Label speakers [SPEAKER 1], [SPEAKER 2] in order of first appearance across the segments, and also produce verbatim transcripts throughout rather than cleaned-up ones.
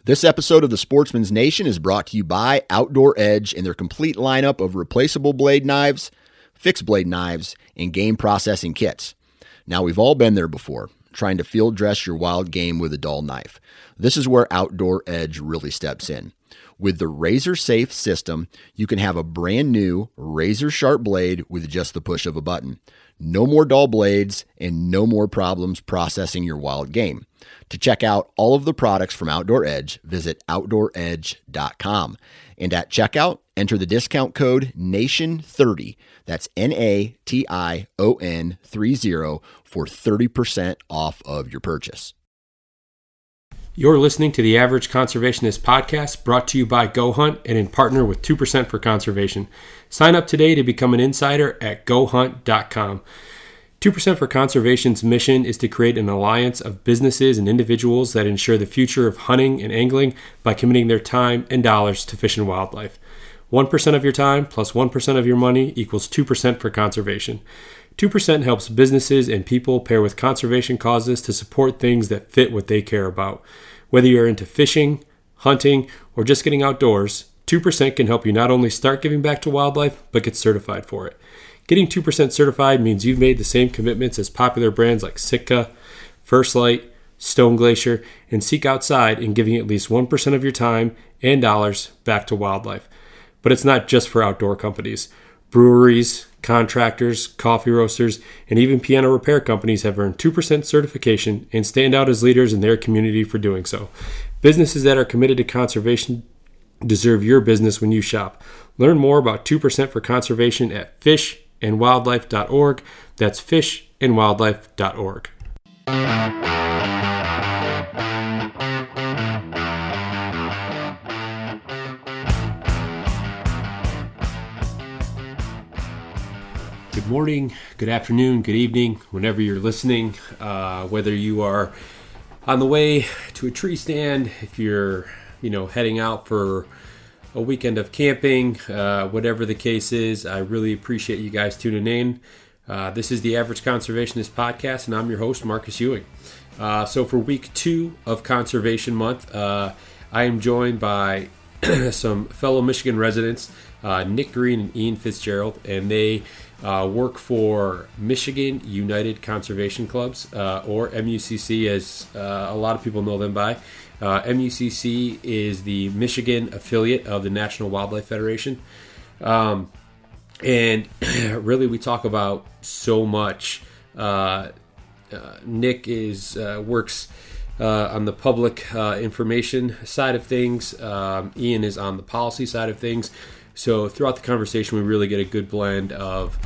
[SPEAKER 1] This episode of the Sportsman's Nation is brought to you by Outdoor Edge and their complete lineup of replaceable blade knives, fixed blade knives, and game processing kits. Now, we've all been there before, trying to field dress your wild game with a dull knife. This is where Outdoor Edge really steps in. With the Razor Safe system, you can have a brand new razor sharp blade with just the push of a button. No more dull blades and no more problems processing your wild game. To check out all of the products from Outdoor Edge, visit outdoor edge dot com. And at checkout, enter the discount code nation thirty. That's N A T I O N thirty for thirty percent off of your purchase.
[SPEAKER 2] You're listening to the Average Conservationist podcast, brought to you by Go Hunt and in partner with two percent for Conservation. Sign up today to become an insider at go hunt dot com. two percent for Conservation's mission is to create an alliance of businesses and individuals that ensure the future of hunting and angling by committing their time and dollars to fish and wildlife. one percent of your time plus one percent of your money equals two percent for conservation. two percent helps businesses and people pair with conservation causes to support things that fit what they care about. Whether you're into fishing, hunting, or just getting outdoors, two percent can help you not only start giving back to wildlife, but get certified for it. Getting two percent certified means you've made the same commitments as popular brands like Sitka, First Light, Stone Glacier, and Seek Outside in giving at least one percent of your time and dollars back to wildlife. But it's not just for outdoor companies. Breweries, contractors, coffee roasters, and even piano repair companies have earned two percent certification and stand out as leaders in their community for doing so. Businesses that are committed to conservation deserve your business when you shop. Learn more about two percent for Conservation at fish and wildlife dot org. That's fish and wildlife dot org. Good morning, good afternoon, good evening, whenever you're listening, uh, whether you are on the way to a tree stand, if you're, you know, heading out for a weekend of camping, uh, whatever the case is, I really appreciate you guys tuning in. Uh, this is the Average Conservationist podcast, and I'm your host, Marcus Ewing. Uh, so for week two of Conservation Month, uh, I am joined by some fellow Michigan residents, uh, Nick Green and Ian Fitzgerald, and they uh, work for Michigan United Conservation Clubs, uh, or M U C C, as uh, a lot of people know them by. Uh, M U C C is the Michigan affiliate of the National Wildlife Federation. Um, and really, we talk about so much. Uh, uh, Nick is uh, works uh, on the public uh, information side of things. Um, Ian is on the policy side of things. So throughout the conversation, we really get a good blend of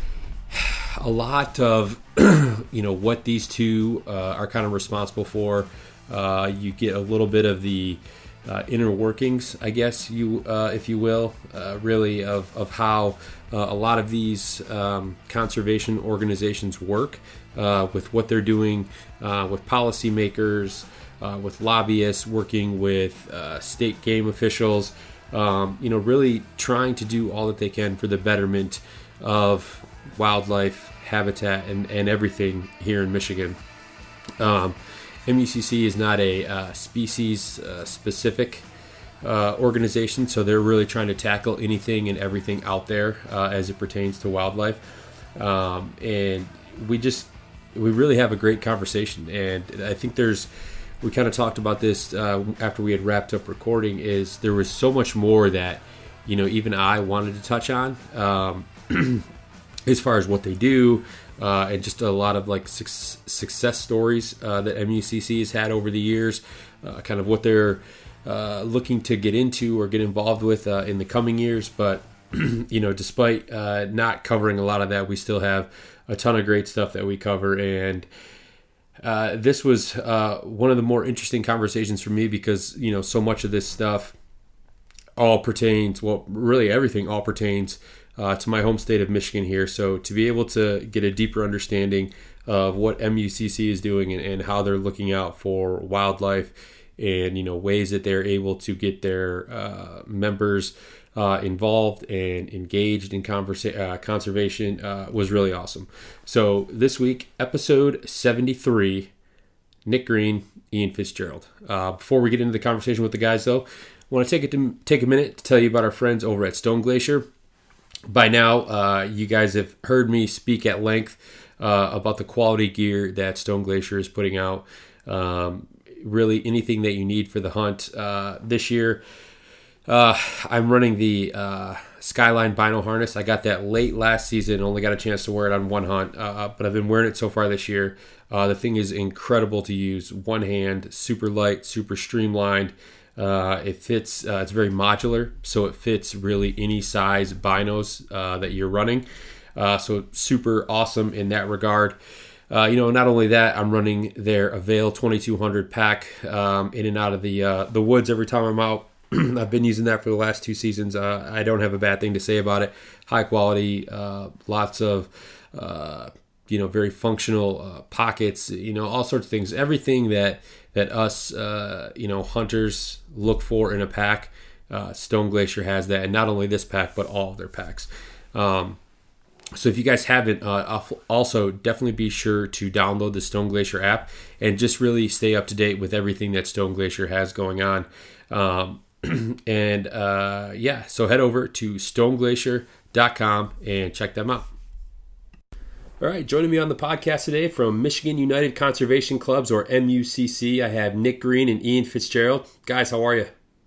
[SPEAKER 2] a lot of, you know, what these two uh, are kind of responsible for. Uh, you get a little bit of the uh, inner workings, I guess, you uh, if you will, uh, really of, of how uh, a lot of these um, conservation organizations work uh, with what they're doing uh, with policymakers, uh, with lobbyists, working with uh, state game officials, um, you know, really trying to do all that they can for the betterment of wildlife, habitat, and, and everything here in Michigan. Um, M U C C is not a uh, species-specific uh, uh, organization, so they're really trying to tackle anything and everything out there uh, as it pertains to wildlife. Um, and we just, we really have a great conversation. And I think there's, we kind of talked about this uh, after we had wrapped up recording, is there was so much more that, you know, even I wanted to touch on um, as far as what they do. Uh, and just a lot of like su- success stories uh, that M U C C has had over the years, uh, kind of what they're uh, looking to get into or get involved with uh, in the coming years. But, you know, despite uh, not covering a lot of that, we still have a ton of great stuff that we cover. And uh, this was uh, one of the more interesting conversations for me because, you know, so much of this stuff all pertains, well, really everything all pertains Uh, to my home state of Michigan here. So to be able to get a deeper understanding of what M U C C is doing and, and how they're looking out for wildlife and, you know, ways that they're able to get their uh, members uh, involved and engaged in conversa- uh, conservation uh, was really awesome. So this week, episode seventy-three, Nick Green, Ian Fitzgerald. Uh, before we get into the conversation with the guys, though, I want to take it to take a minute to tell you about our friends over at Stone Glacier. By now, uh, you guys have heard me speak at length uh, about the quality gear that Stone Glacier is putting out. Um, really, anything that you need for the hunt uh, this year. Uh, I'm running the uh, Skyline Bino harness. I got that late last season. Only got a chance to wear it on one hunt, uh, but I've been wearing it so far this year. Uh, the thing is incredible to use. One hand, super light, super streamlined. Uh, it fits. Uh, it's very modular, so it fits really any size binos uh, that you're running. Uh, so super awesome in that regard. Uh, you know, not only that, I'm running their Avail twenty-two hundred pack um, in and out of the uh, the woods every time I'm out. I've been using that for the last two seasons. Uh, I don't have a bad thing to say about it. High quality, uh, lots of, uh, you know, very functional uh, pockets. You know, all sorts of things. Everything that that us, uh, you know, hunters look for in a pack. Uh, Stone Glacier has that, and not only this pack, but all of their packs. Um, so if you guys haven't, uh, also definitely be sure to download the Stone Glacier app and just really stay up to date with everything that Stone Glacier has going on. Um, and uh, yeah, so head over to stone glacier dot com and check them out. All right, joining me on the podcast today from Michigan United Conservation Clubs, or M U C C, I have Nick Green and Ian Fitzgerald. Guys, how are you?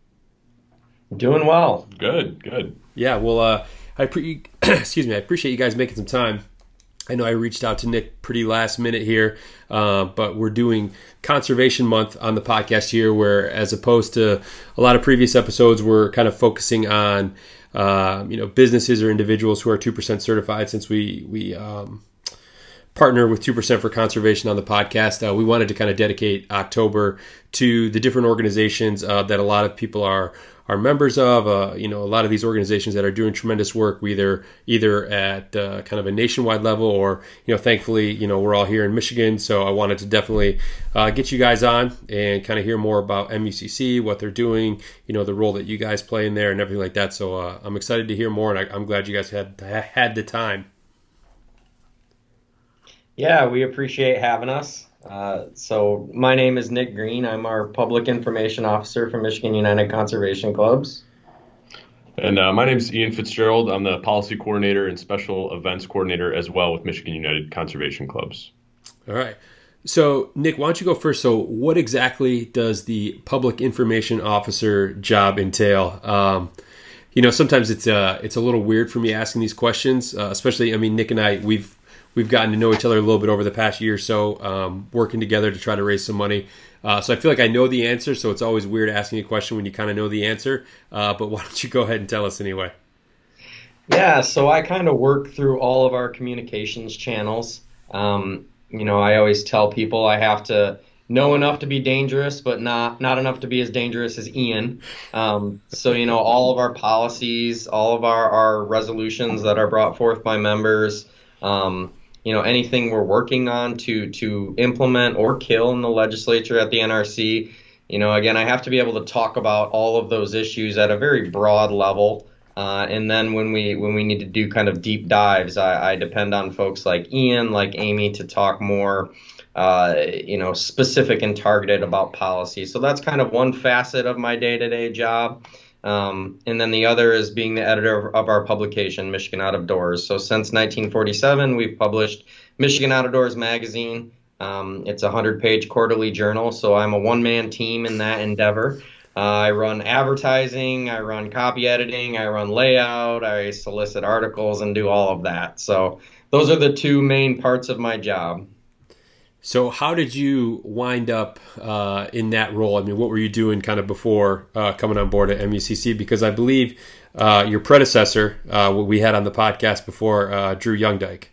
[SPEAKER 3] Doing well.
[SPEAKER 4] Good, good.
[SPEAKER 2] Yeah, well, uh, I pre- excuse me, I appreciate you guys making some time. I know I reached out to Nick pretty last minute here, uh, but we're doing Conservation Month on the podcast here, where as opposed to a lot of previous episodes, we're kind of focusing on uh, you know businesses or individuals who are two percent certified. Since we we um, partner with two percent for Conservation on the podcast, uh, we wanted to kind of dedicate October to the different organizations uh, that a lot of people are are members of, uh, you know, a lot of these organizations that are doing tremendous work, either either at uh, kind of a nationwide level, or, you know, thankfully, you know, we're all here in Michigan. So I wanted to definitely uh, get you guys on and kind of hear more about M U C C, what they're doing, you know, the role that you guys play in there and everything like that. So uh, I'm excited to hear more, and I, I'm glad you guys had had the time.
[SPEAKER 3] Yeah, we appreciate having us. Uh, so my name is Nick Green. I'm our Public Information Officer for Michigan United Conservation Clubs.
[SPEAKER 4] And uh, my name is Ian Fitzgerald. I'm the Policy Coordinator and Special Events Coordinator as well with Michigan United Conservation Clubs.
[SPEAKER 2] All right. So, Nick, why don't you go first? So what exactly does the Public Information Officer job entail? Um, you know, sometimes it's uh, it's a little weird for me asking these questions, uh, especially, I mean, Nick and I, we've We've gotten to know each other a little bit over the past year or so, um, working together to try to raise some money. Uh, so I feel like I know the answer, so it's always weird asking a question when you kind of know the answer. Uh, but why don't you go ahead and tell us anyway?
[SPEAKER 3] Yeah, so I kind of work through all of our communications channels. Um, you know, I always tell people I have to know enough to be dangerous, but not not enough to be as dangerous as Ian. Um, so, you know, all of our policies, all of our, our resolutions that are brought forth by members, um, you know, anything we're working on to to implement or kill in the legislature at the N R C. You know, again, I have to be able to talk about all of those issues at a very broad level. Uh, and then when we when we need to do kind of deep dives, I, I depend on folks like Ian, like Amy, to talk more, uh, you know, specific and targeted about policy. So that's kind of one facet of my day-to-day job. Um, and then the other is being the editor of our publication, Michigan Out of Doors. So since nineteen forty-seven, we've published Michigan Out of Doors magazine. Um, it's a hundred-page quarterly journal, so I'm a one-man team in that endeavor. Uh, I run advertising, I run copy editing, I run layout, I solicit articles, and do all of that. So those are the two main parts of my job.
[SPEAKER 2] So how did you wind up uh, in that role? I mean, what were you doing kind of before uh, coming on board at M U C C? Because I believe uh, your predecessor, uh, what we had on the podcast before, uh, Drew Youngdyke.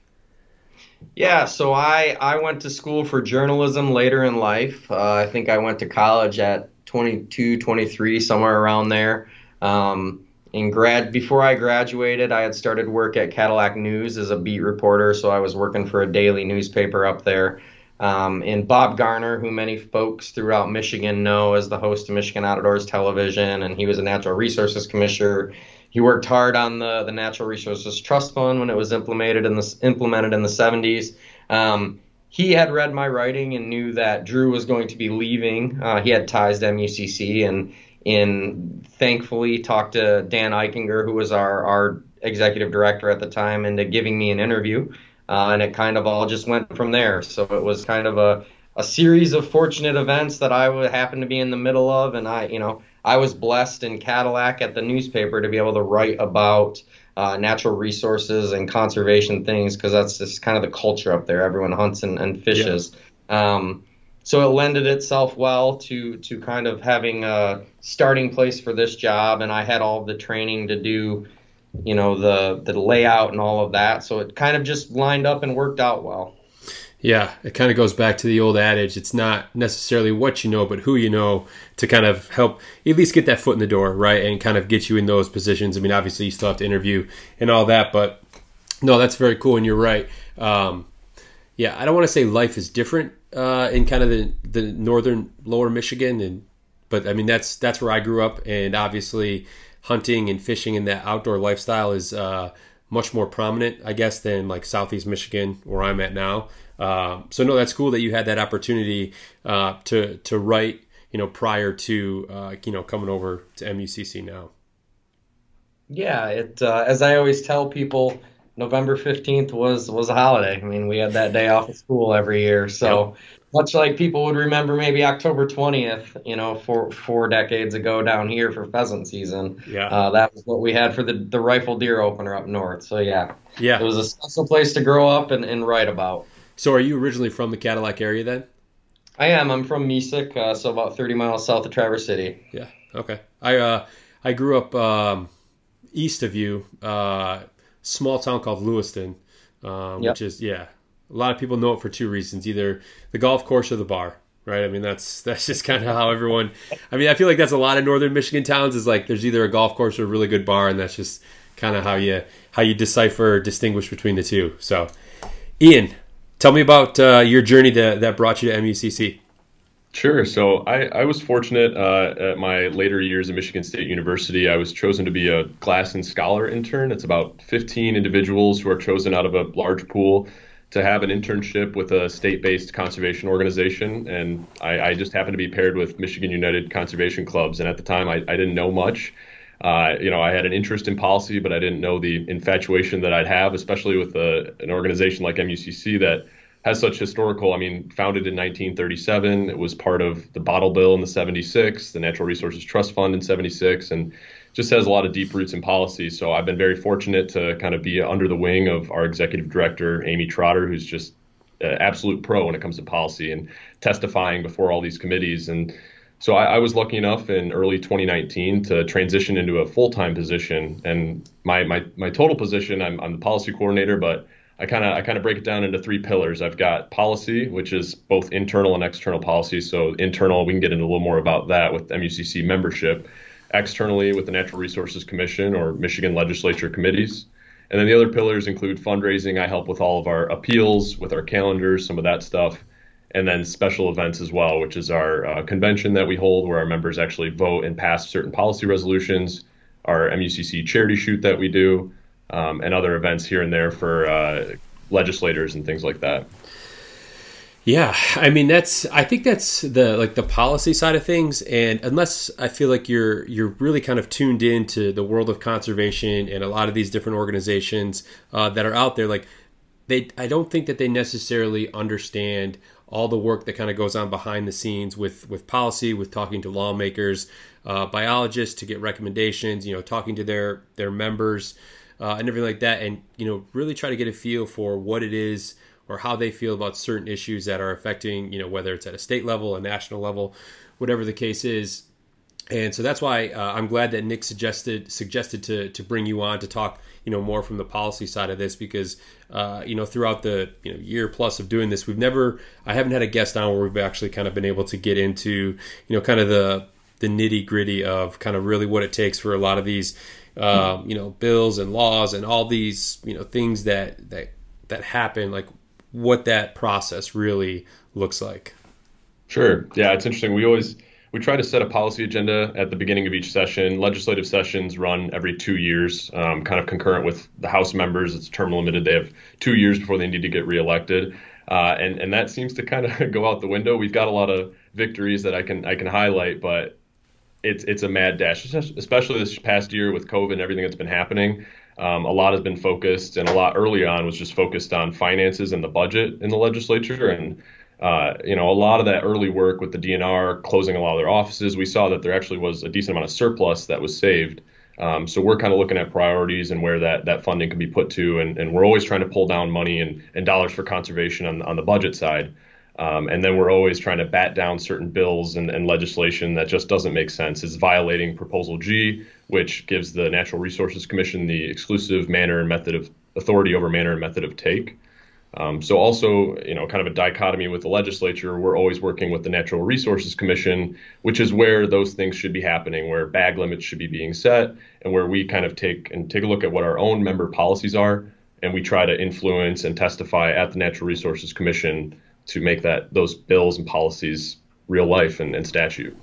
[SPEAKER 3] Yeah, so I, I went to school for journalism later in life. Uh, I think I went to college at twenty-two, twenty-three, somewhere around there. Um, in grad before I graduated, I had started work at Cadillac News as a beat reporter, so I was working for a daily newspaper up there. Um, and Bob Garner, who many folks throughout Michigan know as the host of Michigan Out of Doors Television, and he was a Natural Resources Commissioner. He worked hard on the, the Natural Resources Trust Fund when it was implemented in the implemented in the seventies. Um, he had read my writing and knew that Drew was going to be leaving. Uh, he had ties to M U C C, and in thankfully talked to Dan Eichinger, who was our, our executive director at the time, into giving me an interview. Uh, and it kind of all just went from there. So it was kind of a, a series of fortunate events that I would happen to be in the middle of. And I, you know, I was blessed in Cadillac at the newspaper to be able to write about uh, natural resources and conservation things, because that's just kind of the culture up there. Everyone hunts and, and fishes. Yeah. Um, so it lended itself well to to kind of having a starting place for this job. And I had all the training to do, you know, the the layout and all of that. So it kind of just lined up and worked out well.
[SPEAKER 2] Yeah, it kind of goes back to the old adage. It's not necessarily what you know, but who you know to kind of help at least get that foot in the door, right? And kind of get you in those positions. I mean, obviously you still have to interview and all that, but no, that's very cool. And you're right. Um, yeah, I don't want to say life is different uh, in kind of the, the northern lower Michigan. and But I mean, that's, that's where I grew up. And obviously hunting and fishing and that outdoor lifestyle is uh, much more prominent, I guess, than like Southeast Michigan, where I'm at now. Uh, so no, that's cool that you had that opportunity uh, to to write, you know, prior to uh, you know coming over to M U C C now.
[SPEAKER 3] Yeah, it uh, as I always tell people, November fifteenth was was a holiday. I mean, we had that day off of school every year, so. Yep. Much like people would remember maybe October twentieth, you know, four, four decades ago down here for pheasant season.
[SPEAKER 2] Yeah.
[SPEAKER 3] Uh, that was what we had for the, the rifle deer opener up north. So, yeah.
[SPEAKER 2] Yeah.
[SPEAKER 3] It was a special place to grow up and, and write about.
[SPEAKER 2] So are you originally from the Cadillac area then?
[SPEAKER 3] I am. I'm from Mesick, uh, so about thirty miles south of Traverse City.
[SPEAKER 2] Yeah. Okay. I uh, I grew up um, east of you, uh, small town called Lewiston, um, yep. which is, yeah. A lot of people know it for two reasons, either the golf course or the bar, right? I mean, that's that's just kind of how everyone, I mean, I feel like that's a lot of northern Michigan towns is like there's either a golf course or a really good bar, and that's just kind of how you how you decipher, distinguish between the two. So, Ian, tell me about uh, your journey to, that brought you to M U C C.
[SPEAKER 4] Sure. So I, I was fortunate uh, at my later years at Michigan State University. I was chosen to be a Glasson Scholar intern. It's about fifteen individuals who are chosen out of a large pool to have an internship with a state-based conservation organization. And I, I just happened to be paired with Michigan United Conservation Clubs. And at the time, I, I didn't know much. Uh, you know, I had an interest in policy, but I didn't know the infatuation that I'd have, especially with a, an organization like M U C C that has such historical, I mean, founded in nineteen thirty-seven. It was part of the Bottle Bill in the seventy-six, the Natural Resources Trust Fund in seventy-six, and just has a lot of deep roots in policy. So I've been very fortunate to kind of be under the wing of our executive director, Amy Trotter, who's just an absolute pro when it comes to policy and testifying before all these committees. And so I, I was lucky enough in early twenty nineteen to transition into a full-time position. And my my my total position, I'm, I'm the policy coordinator, but I kind of I kind of break it down into three pillars. I've got policy, which is both internal and external policy. So internal, we can get into a little more about that with M U C C membership. Externally with the Natural Resources Commission or Michigan legislature committees. And then the other pillars include fundraising. I help with all of our appeals, with our calendars, some of that stuff. And then special events as well, which is our uh, convention that we hold where our members actually vote and pass certain policy resolutions, our M U C C charity shoot that we do, um, and other events here and there for uh, legislators and things like that.
[SPEAKER 2] Yeah, I mean that's I think that's the like the policy side of things, and unless I feel like you're you're really kind of tuned into the world of conservation and a lot of these different organizations uh, that are out there, like they I don't think that they necessarily understand all the work that kind of goes on behind the scenes with with policy, with talking to lawmakers, uh, biologists to get recommendations, you know, talking to their their members uh, and everything like that, and you know really try to get a feel for what it is or how they feel about certain issues that are affecting, you know, whether it's at a state level, a national level, whatever the case is. And so that's why uh, I'm glad that Nick suggested suggested to to bring you on to talk, you know, more from the policy side of this, because, uh, you know, throughout the you know year plus of doing this, we've never, I haven't had a guest on where we've actually kind of been able to get into, you know, kind of the the nitty gritty of kind of really what it takes for a lot of these, uh, you know, bills and laws and all these, you know, things that that that happen, like what that process really looks like.
[SPEAKER 4] Sure. Yeah, it's interesting. We always we try to set a policy agenda at the beginning of each session. Legislative sessions run every two years, um, kind of concurrent with the House members. It's term limited. They have two years before they need to get reelected. Uh, and and that seems to kind of go out the window. We've got a lot of victories that I can I can highlight, but it's it's a mad dash, especially this past year with COVID and everything that's been happening. Um, a lot has been focused, and a lot early on was just focused on finances and the budget in the legislature. And, uh, you know, a lot of that early work with the D N R closing a lot of their offices, we saw that there actually was a decent amount of surplus that was saved. Um, so we're kind of looking at priorities and where that, that funding can be put to. And, and we're always trying to pull down money and, and dollars for conservation on, on the budget side. Um, and then we're always trying to bat down certain bills and, and legislation that just doesn't make sense. It's violating Proposal G, which gives the Natural Resources Commission the exclusive manner and method of authority over manner and method of take. Um, so also, you know, kind of a dichotomy with the legislature, we're always working with the Natural Resources Commission, which is where those things should be happening, where bag limits should be being set, and where we kind of take and take a look at what our own member policies are, and we try to influence and testify at the Natural Resources Commission to make that those bills and policies real life and, and statute.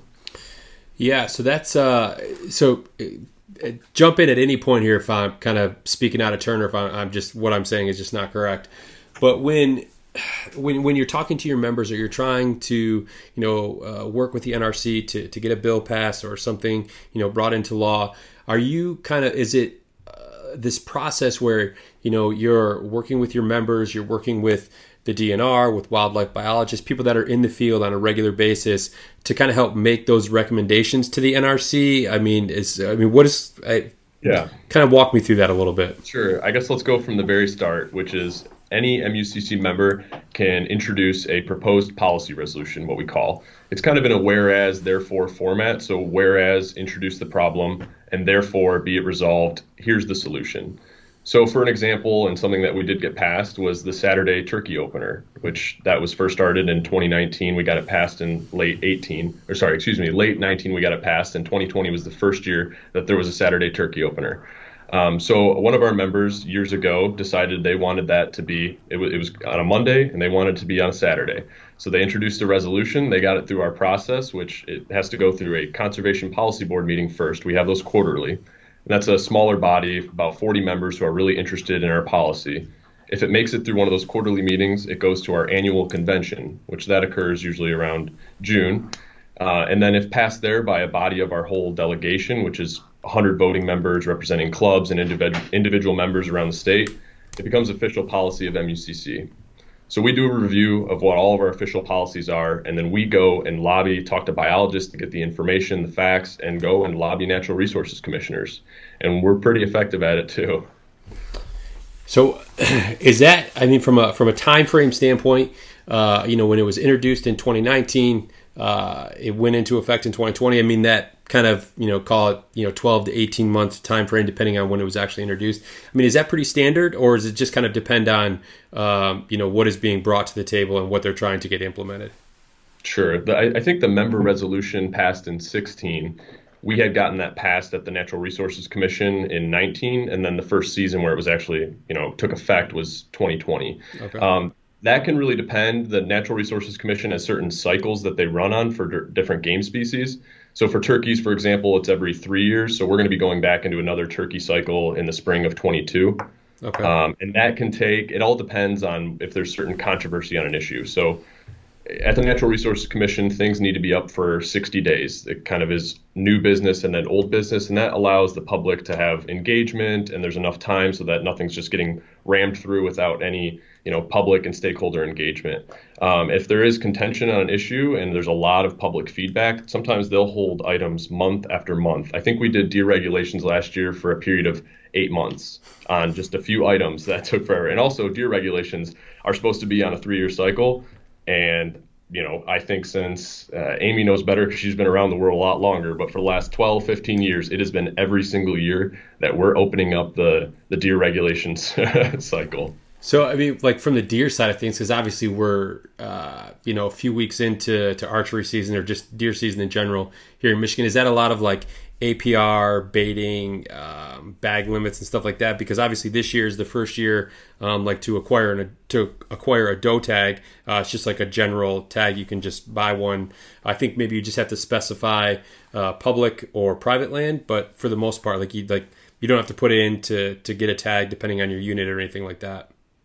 [SPEAKER 2] Yeah, so that's uh, so uh, jump in at any point here if I'm kind of speaking out of turn or if I'm, I'm just what I'm saying is just not correct. But when when when you're talking to your members or you're trying to you know uh, work with the N R C to to get a bill passed or something you know brought into law, are you kind of is it uh, this process where you know you're working with your members, you're working with the D N R, with wildlife biologists, people that are in the field on a regular basis to kind of help make those recommendations to the N R C? I mean, is I mean, what is? I,
[SPEAKER 4] yeah,
[SPEAKER 2] kind of walk me through that a little bit.
[SPEAKER 4] Sure. I guess let's go from the very start, which is any M U C C member can introduce a proposed policy resolution, what we call. It's kind of in a whereas, therefore format. So whereas, introduce the problem, and therefore be it resolved, here's the solution. So for an example, and something that we did get passed was the Saturday turkey opener, which that was first started in twenty nineteen. We got it passed in late eighteen, or sorry, excuse me, late nineteen, we got it passed, and twenty twenty was the first year that there was a Saturday turkey opener. Um, so one of our members years ago decided they wanted that to be, it was, it was on a Monday and they wanted it to be on a Saturday. So they introduced a resolution, they got it through our process, which it has to go through a Conservation Policy Board meeting first. We have those quarterly. And that's a smaller body, about forty members who are really interested in our policy. If it makes it through one of those quarterly meetings, it goes to our annual convention, which that occurs usually around June. Uh, and then if passed there by a body of our whole delegation, which is one hundred voting members representing clubs and individ- individual members around the state, it becomes official policy of M U C C. So we do a review of what all of our official policies are, and then we go and lobby, talk to biologists to get the information, the facts, and go and lobby natural resources commissioners. And we're pretty effective at it too.
[SPEAKER 2] So is that, I mean, from a from a time frame standpoint, uh, you know, when it was introduced in twenty nineteen, uh, it went into effect in twenty twenty. I mean, that kind of, you know, call it, you know, twelve to eighteen month time frame, depending on when it was actually introduced. I mean, is that pretty standard, or does it just kind of depend on, um, you know, what is being brought to the table and what they're trying to get implemented?
[SPEAKER 4] Sure. The, I, I think the member resolution passed in sixteen. We had gotten that passed at the Natural Resources Commission in nineteen, and then the first season where it was actually, you know, took effect was twenty twenty.
[SPEAKER 2] Okay.
[SPEAKER 4] Um, that can really depend. The Natural Resources Commission has certain cycles that they run on for d- different game species. So for turkeys, for example, it's every three years. So we're going to be going back into another turkey cycle in the spring of twenty-two.
[SPEAKER 2] Okay.
[SPEAKER 4] Um, and that can take, it all depends on if there's certain controversy on an issue. So at the Natural Resources Commission, things need to be up for sixty days. It kind of is new business and then old business, and that allows the public to have engagement, and there's enough time so that nothing's just getting rammed through without any, you know, public and stakeholder engagement. Um, if there is contention on an issue and there's a lot of public feedback, sometimes they'll hold items month after month. I think we did deer regulations last year for a period of eight months on just a few items that took forever. And also deer regulations are supposed to be on a three-year cycle. And, you know, I think since uh, Amy knows better because she's been around the world a lot longer, but for the last twelve, fifteen years, it has been every single year that we're opening up the, the deer regulations cycle.
[SPEAKER 2] So, I mean, like from the deer side of things, because obviously we're, uh, you know, a few weeks into to archery season or just deer season in general here in Michigan, is that a lot of like A P R, baiting, um, bag limits and stuff like that? Because obviously this year is the first year, um, like to acquire an, to acquire a doe tag. Uh, it's just like a general tag. You can just buy one. I think maybe you just have to specify uh, public or private land, but for the most part, like you like you don't have to put it in to to get a tag depending on your unit or anything like that.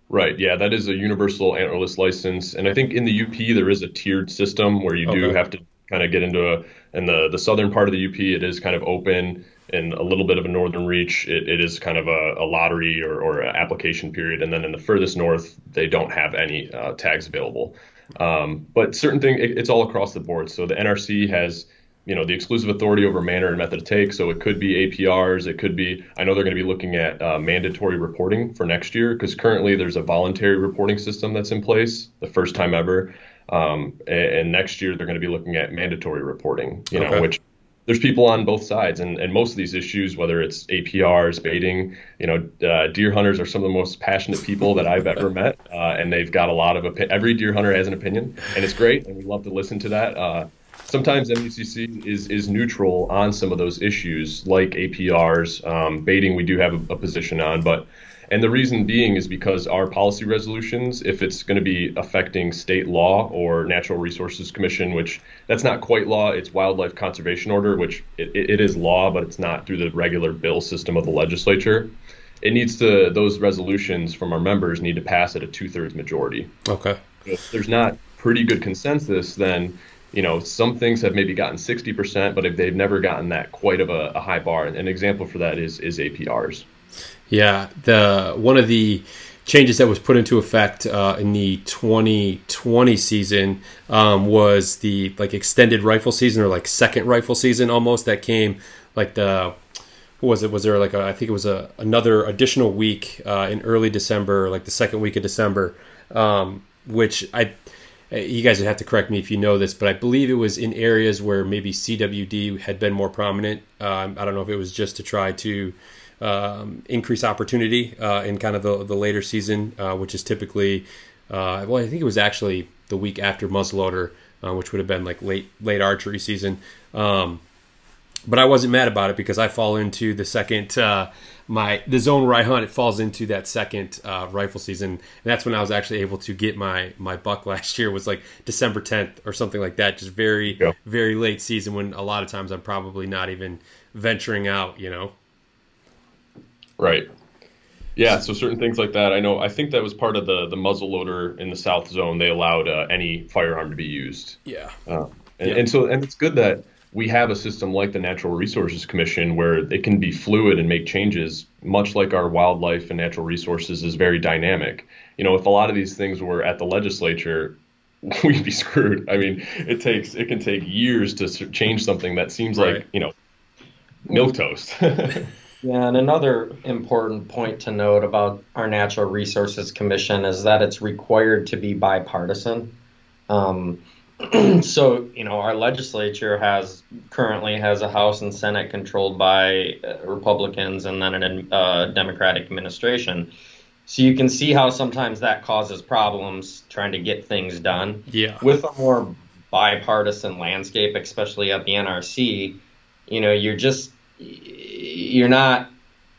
[SPEAKER 4] Right. Yeah, that is a universal antlerless license, and I think in the U P there is a tiered system where you do
[SPEAKER 2] Okay.
[SPEAKER 4] have to kind of get into a. In the the southern part of the U P, it is kind of open, and a little bit of a northern reach, it, it is kind of a, a lottery or or a application period, and then in the furthest north, they don't have any uh, tags available. Um, but certain things, it, it's all across the board. So the N R C has you know, the exclusive authority over manner and method of take. So it could be A P Rs. It could be, I know they're going to be looking at uh, mandatory reporting for next year because currently there's a voluntary reporting system that's in place, the first time ever. Um, and, and next year they're going to be looking at mandatory reporting, you know,
[SPEAKER 2] Okay.
[SPEAKER 4] which there's people on both sides. And, and most of these issues, whether it's A P Rs, baiting, you know, uh, deer hunters are some of the most passionate people that I've ever met. Uh, and they've got a lot of, opi- every deer hunter has an opinion, and it's great. And we love to listen to that. Uh, Sometimes M U C C is is neutral on some of those issues, like A P Rs, um, baiting. We do have a, a position on, but and the reason being is because our policy resolutions, if it's going to be affecting state law or Natural Resources Commission, which that's not quite law, it's Wildlife Conservation Order, which it, it is law, but it's not through the regular bill system of the legislature. It needs to; those resolutions from our members need to pass at a two-thirds majority.
[SPEAKER 2] Okay.
[SPEAKER 4] If there's not pretty good consensus, then you know, some things have maybe gotten sixty percent, but if they've never gotten that quite of a, a high bar. An example for that is is A P Rs.
[SPEAKER 2] Yeah, the one of the changes that was put into effect uh, in the twenty twenty season um, was the like extended rifle season, or like second rifle season almost, that came like the what was it? Was there like a, I think it was a another additional week uh, in early December, like the second week of December, um, which I. You guys would have to correct me if you know this, but I believe it was in areas where maybe C W D had been more prominent. Um, I don't know if it was just to try to um, increase opportunity uh, in kind of the, the later season, uh, which is typically, uh, well, I think it was actually the week after muzzleloader, uh, which would have been like late late archery season. Um, but I wasn't mad about it because I fall into the second, uh, my the zone where I hunt, it falls into that second uh, rifle season. And that's when I was actually able to get my my buck last year, was like December tenth or something like that. Just very,
[SPEAKER 4] Yeah.
[SPEAKER 2] very late season when a lot of times I'm probably not even venturing out, you know?
[SPEAKER 4] Right. Yeah. So certain things like that, I know. I think that was part of the the muzzleloader in the South Zone. They allowed uh, any firearm to be used.
[SPEAKER 2] Yeah.
[SPEAKER 4] Uh, and,
[SPEAKER 2] Yeah.
[SPEAKER 4] and so, and it's good that we have a system like the Natural Resources Commission where it can be fluid and make changes, much like our wildlife and natural resources is very dynamic. You know, if a lot of these things were at the legislature, we'd be screwed. I mean, it takes, it can take years to s- change something that seems
[SPEAKER 2] Right.
[SPEAKER 4] like, you know, milquetoast.
[SPEAKER 3] Yeah, and another important point to note about our Natural Resources Commission is that it's required to be bipartisan. Um, so, you know, our legislature has currently has a House and Senate controlled by uh, Republicans and then a uh, Democratic administration. So you can see how sometimes that causes problems trying to get things done.
[SPEAKER 2] Yeah.
[SPEAKER 3] With a more bipartisan landscape, especially at the N R C, you know, you're just you're not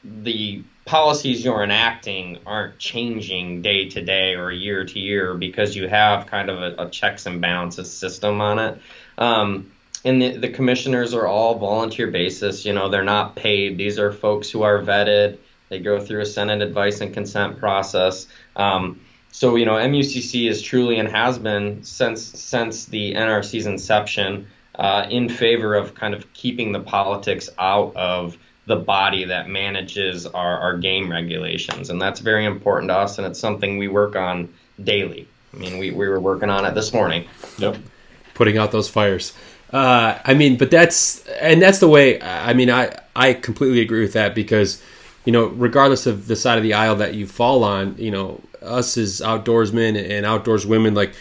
[SPEAKER 3] the policies you're enacting aren't changing day to day or year to year because you have kind of a, a checks and balances system on it. Um, and the, the commissioners are all volunteer basis. You know, they're not paid. These are folks who are vetted. They go through a Senate advice and consent process. Um, so, you know, M U C C is truly and has been since since the N R C's inception uh, in favor of kind of keeping the politics out of the body that manages our, our game regulations. And that's very important to us, and it's something we work on daily. I mean, we, we were working on it this morning.
[SPEAKER 4] Yep.
[SPEAKER 2] Putting out those fires. Uh, I mean, but that's, and that's the way, I mean, I, I completely agree with that because, you know, regardless of the side of the aisle that you fall on, you know, us as outdoorsmen and outdoors women, like,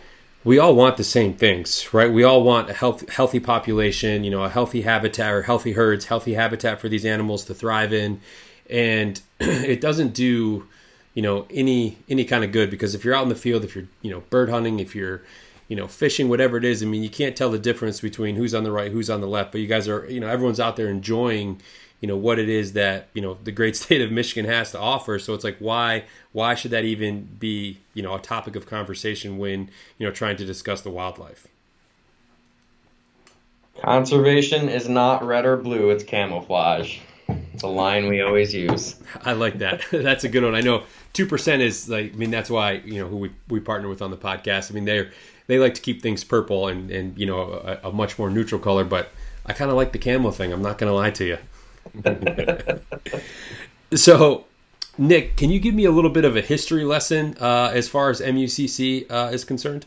[SPEAKER 2] we all want the same things, right? We all want a health, healthy population, you know, a healthy habitat or healthy herds, healthy habitat for these animals to thrive in. And it doesn't do, you know, any any kind of good because if you're out in the field, if you're, you know, bird hunting, if you're, you know, fishing, whatever it is, I mean, you can't tell the difference between who's on the right, who's on the left, but you guys are, you know, everyone's out there enjoying, you know, what it is that, you know, the great state of Michigan has to offer. So it's like, why, why should that even be, you know, a topic of conversation when, you know, trying to discuss the wildlife?
[SPEAKER 3] Conservation is not red or blue, it's camouflage. the line we always use.
[SPEAKER 2] I like that. That's a good one. I know two percent is like, I mean, that's why, you know, who we, we partner with on the podcast. I mean, they're, they like to keep things purple and, and you know, a, a much more neutral color, but I kind of like the camo thing. I'm not going to lie to you. So, Nick, can you give me a little bit of a history lesson uh, as far as M U C C uh, is concerned?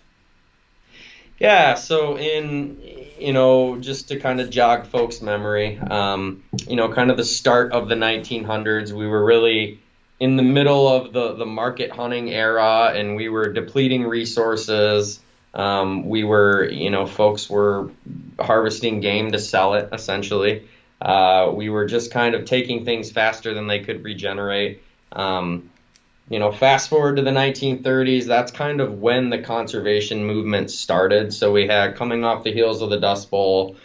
[SPEAKER 3] Yeah, so in, you know, just to kind of jog folks' memory, um, you know, kind of the start of the nineteen hundreds, we were really in the middle of the, the market hunting era, and we were depleting resources. Um, we were, you know, folks were harvesting game to sell it, essentially. Uh, we were just kind of taking things faster than they could regenerate. Um, You know, fast forward to the nineteen thirties, that's kind of when the conservation movement started. So we had, coming off the heels of the Dust Bowl,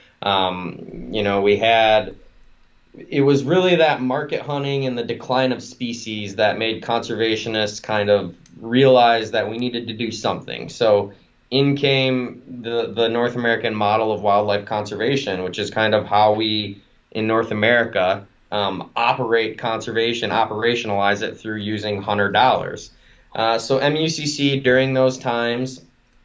[SPEAKER 3] um, you know, we had, it was really that market hunting and the decline of species that made conservationists kind of realize that we needed to do something. So in came the, the North American model of wildlife conservation, which is kind of how we, in North America, Um, operate conservation, operationalize it through using hunter dollars. Uh, so M U C C during those times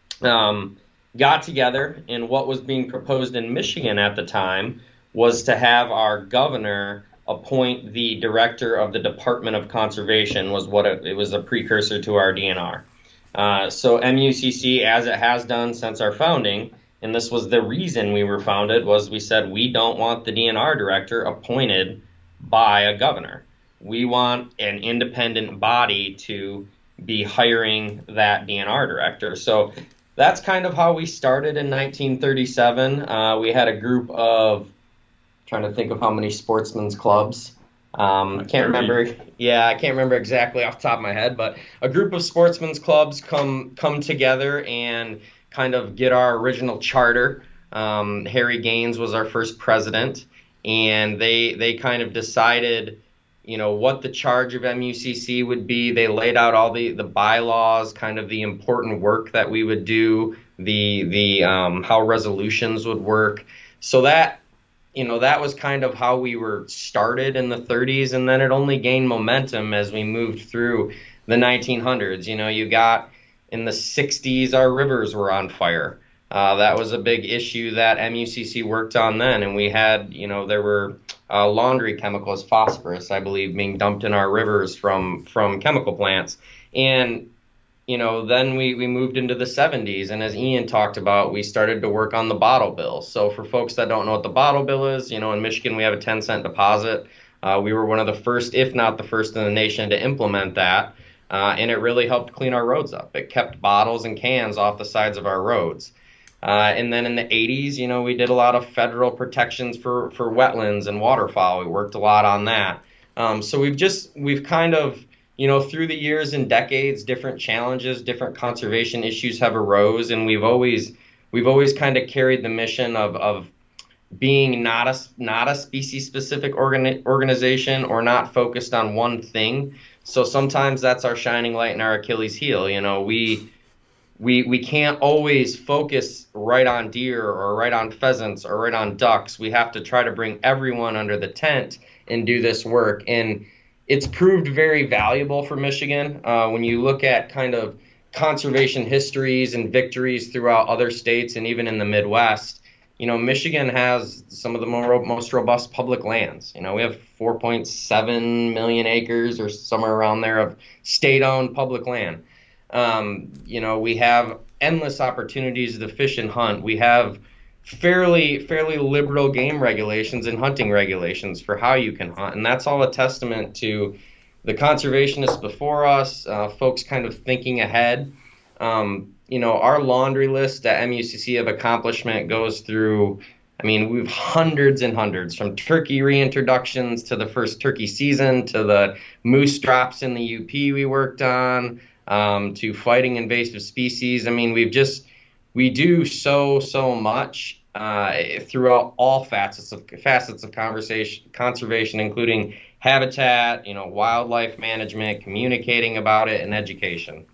[SPEAKER 3] um, got together, and what was being proposed in Michigan at the time was to have our governor appoint the director of the Department of Conservation, was what it, it was a precursor to our D N R. Uh, so M U C C, as it has done since our founding, and this was the reason we were founded, was we said we don't want the D N R director appointed by a governor. We want an independent body to be hiring that D N R director. So that's kind of how we started in nineteen thirty-seven. Uh, we had a group of, trying to think of how many sportsmen's clubs. Um, I can't remember. Yeah, I can't remember exactly off the top of my head, but a group of sportsmen's clubs come come together and kind of get our original charter. Um, Harry Gaines was our first president. And they they kind of decided, you know, what the charge of M U C C would be. They laid out all the, the bylaws, kind of the important work that we would do, the the um, how resolutions would work. So that, you know, that was kind of how we were started in the thirties, and then it only gained momentum as we moved through the nineteen hundreds. You know, you got in the sixties, our rivers were on fire. Uh, that was a big issue that M U C C worked on then, and we had, you know, there were uh, laundry chemicals, phosphorus, I believe, being dumped in our rivers from from chemical plants. And, you know, then we, we moved into the seventies, and as Ian talked about, we started to work on the bottle bill. So for folks that don't know what the bottle bill is, you know, in Michigan we have a ten cent deposit. Uh, we were one of the first, if not the first in the nation, to implement that, uh, and it really helped clean our roads up. It kept bottles and cans off the sides of our roads. Uh, and then in the eighties, you know, we did a lot of federal protections for, for wetlands and waterfowl. We worked a lot on that. Um, so we've just, we've kind of, you know, through the years and decades, different challenges, different conservation issues have arose. And we've always, we've always kind of carried the mission of, of being not a, not a species specific organi- organization or not focused on one thing. So sometimes that's our shining light and our Achilles heel. You know, we, We we can't always focus right on deer or right on pheasants or right on ducks. We have to try to bring everyone under the tent and do this work. And it's proved very valuable for Michigan. Uh, when you look at kind of conservation histories and victories throughout other states and even in the Midwest, you know, Michigan has some of the more, most robust public lands. You know, we have four point seven million acres or somewhere around there of state-owned public land. Um, you know, we have endless opportunities to fish and hunt. We have fairly fairly liberal game regulations and hunting regulations for how you can hunt. And that's all a testament to the conservationists before us, uh, folks kind of thinking ahead. Um, you know, our laundry list at M U C C of accomplishment goes through, I mean, we've hundreds and hundreds, from turkey reintroductions to the first turkey season to the moose drops in the U P we worked on, um, to fighting invasive species. I mean, we've just, we do so, so much uh, throughout all facets of facets of conversation, conservation, including habitat, you know, wildlife management, communicating about it, and education.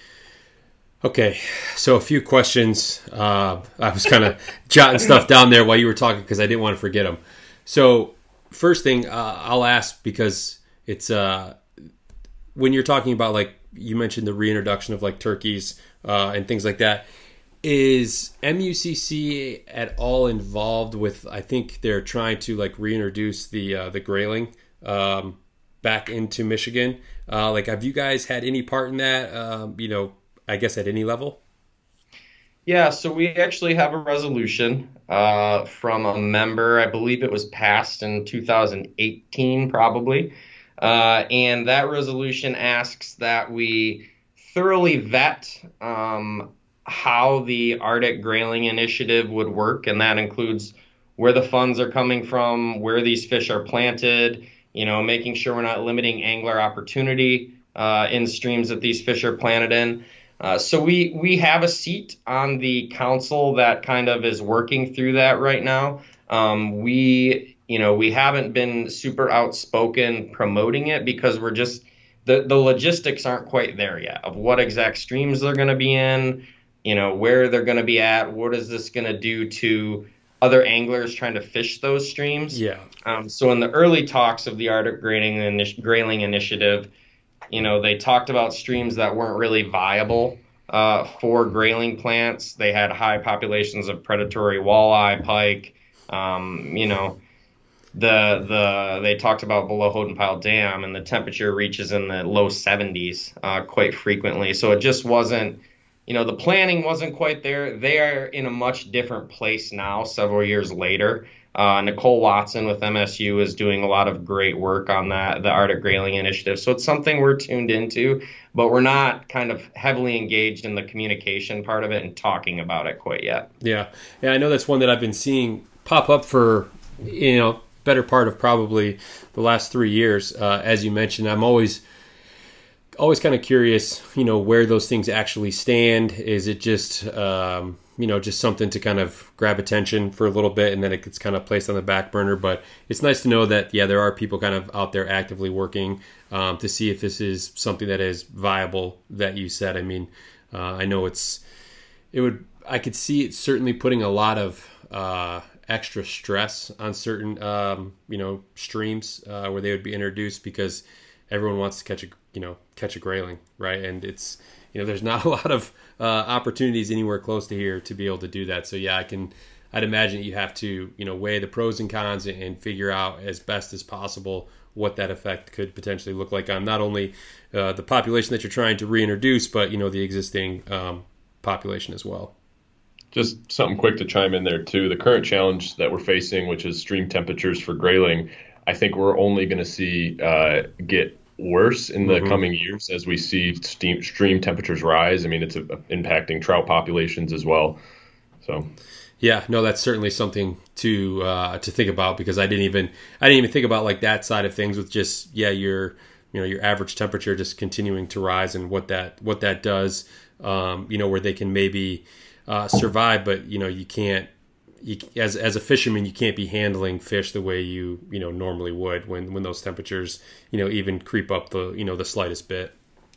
[SPEAKER 2] Okay, so a few questions. Uh, I was kind of jotting stuff down there while you were talking because I didn't want to forget them. So first thing uh, I'll ask, because it's uh, when you're talking about, like you mentioned, the reintroduction of like turkeys uh, and things like that. Is M U C C at all involved with? I think they're trying to like reintroduce the uh, the grayling um, back into Michigan. Uh, like, have you guys had any part in that? Um, you know, I guess at any level.
[SPEAKER 3] Yeah, so we actually have a resolution uh, from a member. I believe it was passed in two thousand eighteen, probably. Uh, and that resolution asks that we thoroughly vet um, how the Arctic Grayling Initiative would work. And that includes where the funds are coming from, where these fish are planted, you know, making sure we're not limiting angler opportunity uh, in streams that these fish are planted in. Uh, so we we have a seat on the council that kind of is working through that right now. Um, we, you know, we haven't been super outspoken promoting it because we're just, the, the logistics aren't quite there yet of what exact streams they're going to be in, you know, where they're going to be at, what is this going to do to other anglers trying to fish those streams.
[SPEAKER 2] Yeah.
[SPEAKER 3] Um, so in the early talks of the Arctic Grayling, Initi- Grayling Initiative, you know, they talked about streams that weren't really viable uh, for grayling plants. They had high populations of predatory walleye, pike. Um, you know, the the they talked about below Hodenpyle Dam, and the temperature reaches in the low seventies uh, quite frequently. So it just wasn't, you know, the planning wasn't quite there. They are in a much different place now, several years later. Uh, Nicole Watson with M S U is doing a lot of great work on that, the Arctic Grayling Initiative. So it's something we're tuned into, but we're not kind of heavily engaged in the communication part of it and talking about it quite yet.
[SPEAKER 2] Yeah. Yeah, I know that's one that I've been seeing pop up for, you know, better part of probably the last three years. Uh, as you mentioned, I'm always always kind of curious, you know, where those things actually stand. Is it just, um, you know, just something to kind of grab attention for a little bit and then it gets kind of placed on the back burner? But it's nice to know that, yeah, there are people kind of out there actively working um, to see if this is something that is viable, that you said. I mean, uh, I know it's, it would, I could see it certainly putting a lot of uh, extra stress on certain, um, you know, streams uh, where they would be introduced, because everyone wants to catch a, you know, catch a grayling, right? And it's, you know, there's not a lot of uh, opportunities anywhere close to here to be able to do that. So yeah, I can, I'd imagine you have to, you know, weigh the pros and cons and figure out as best as possible what that effect could potentially look like on not only uh, the population that you're trying to reintroduce, but, you know, the existing um, population as well.
[SPEAKER 4] Just something quick to chime in there too. The current challenge that we're facing, which is stream temperatures for grayling, I think we're only going to see uh, get worse in the mm-hmm. coming years as we see steam, stream temperatures rise. I mean, it's a, a, impacting trout populations as well. So,
[SPEAKER 2] yeah, no, that's certainly something to uh, to think about, because I didn't even I didn't even think about like that side of things with just yeah your you know your average temperature just continuing to rise and what that what that does. Um, you know, where they can maybe uh, survive, but you know you can't. You, as as a fisherman, you can't be handling fish the way you you know normally would when, when those temperatures you know even creep up the you know the slightest bit.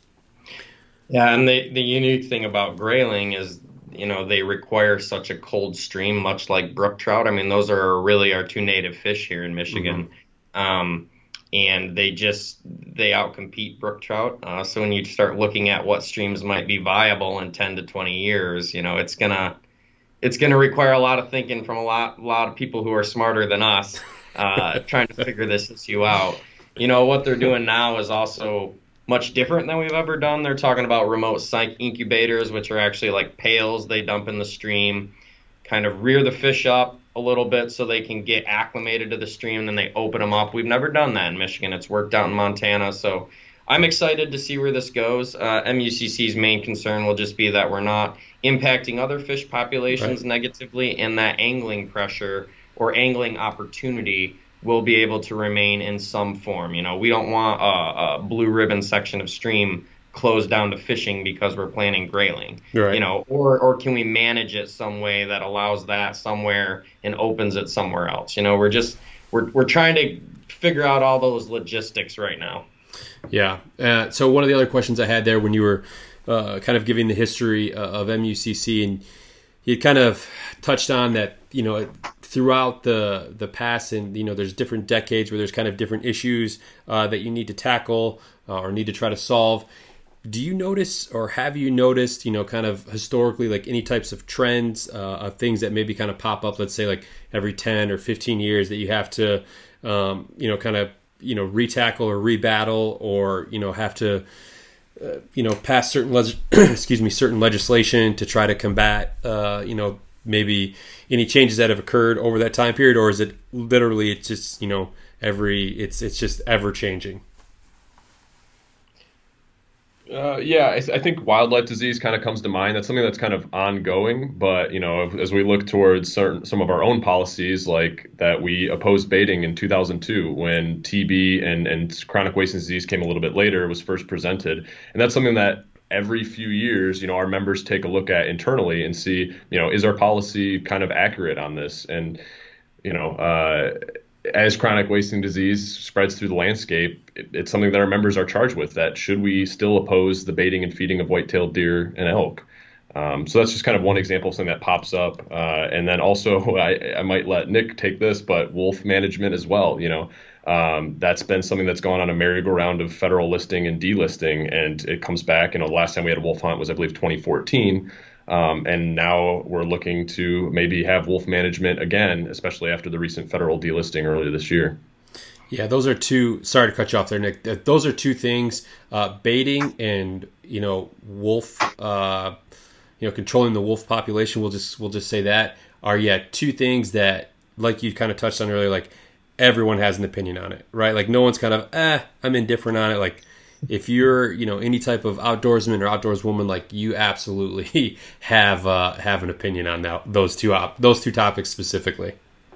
[SPEAKER 3] Yeah, and the the unique thing about grayling is, you know, they require such a cold stream, much like brook trout. I mean, those are really our two native fish here in Michigan, mm-hmm. um, and they just they outcompete brook trout. Uh, so when you start looking at what streams might be viable in ten to twenty years, you know, it's gonna It's going to require a lot of thinking from a lot, lot of people who are smarter than us, uh, trying to figure this issue out. You know, what they're doing now is also much different than we've ever done. They're talking about remote sink incubators, which are actually like pails they dump in the stream, kind of rear the fish up a little bit so they can get acclimated to the stream, and then they open them up. We've never done that in Michigan. It's worked out in Montana. So I'm excited to see where this goes. Uh, M U C C's main concern will just be that we're not impacting other fish populations right. negatively, and that angling pressure or angling opportunity will be able to remain in some form. You know, we don't want a, a blue ribbon section of stream closed down to fishing because we're planting grayling. Right. You know, or or can we manage it some way that allows that somewhere and opens it somewhere else? You know, we're just we're we're trying to figure out all those logistics right now.
[SPEAKER 2] Yeah. Uh, so one of the other questions I had there when you were uh, kind of giving the history uh, of M U C C, and you kind of touched on that, you know, throughout the the past, and you know, there's different decades where there's kind of different issues uh, that you need to tackle uh, or need to try to solve. Do you notice, or have you noticed, you know, kind of historically, like any types of trends uh, of things that maybe kind of pop up, let's say like every ten or fifteen years that you have to, um, you know, kind of, you know, retackle or rebattle, or, you know, have to, uh, you know, pass certain, leg- excuse me, certain legislation to try to combat, uh, you know, maybe any changes that have occurred over that time period? Or is it literally, it's just, you know, every, it's, it's just ever changing?
[SPEAKER 4] Uh, yeah, I, I think wildlife disease kind of comes to mind. That's something that's kind of ongoing. But, you know, as we look towards certain, some of our own policies, like that we opposed baiting in two thousand two when T B and, and chronic wasting disease came a little bit later, was first presented. And that's something that every few years, you know, our members take a look at internally and see, you know, is our policy kind of accurate on this? And, you know, uh, as chronic wasting disease spreads through the landscape, it, it's something that our members are charged with, that should we still oppose the baiting and feeding of white-tailed deer and elk? Um, so that's just kind of one example of something that pops up. Uh, and then also, I, I might let Nick take this, but wolf management as well. You know, um, that's been something that's gone on a merry-go-round of federal listing and delisting, and it comes back. You know, the last time we had a wolf hunt was, I believe, twenty fourteen. Um, and now we're looking to maybe have wolf management again, especially after the recent federal delisting earlier this year.
[SPEAKER 2] Yeah, those are two. Sorry to cut you off there, Nick. Those are two things: uh, baiting and you know wolf, uh, you know, controlling the wolf population. We'll just we'll just say that are yeah two things that, like you kind of touched on earlier, like everyone has an opinion on it, right? Like no one's kind of eh, I'm indifferent on it. Like if you're, you know, any type of outdoorsman or outdoorswoman, like you absolutely have uh, have an opinion on that, those two op- those two topics specifically.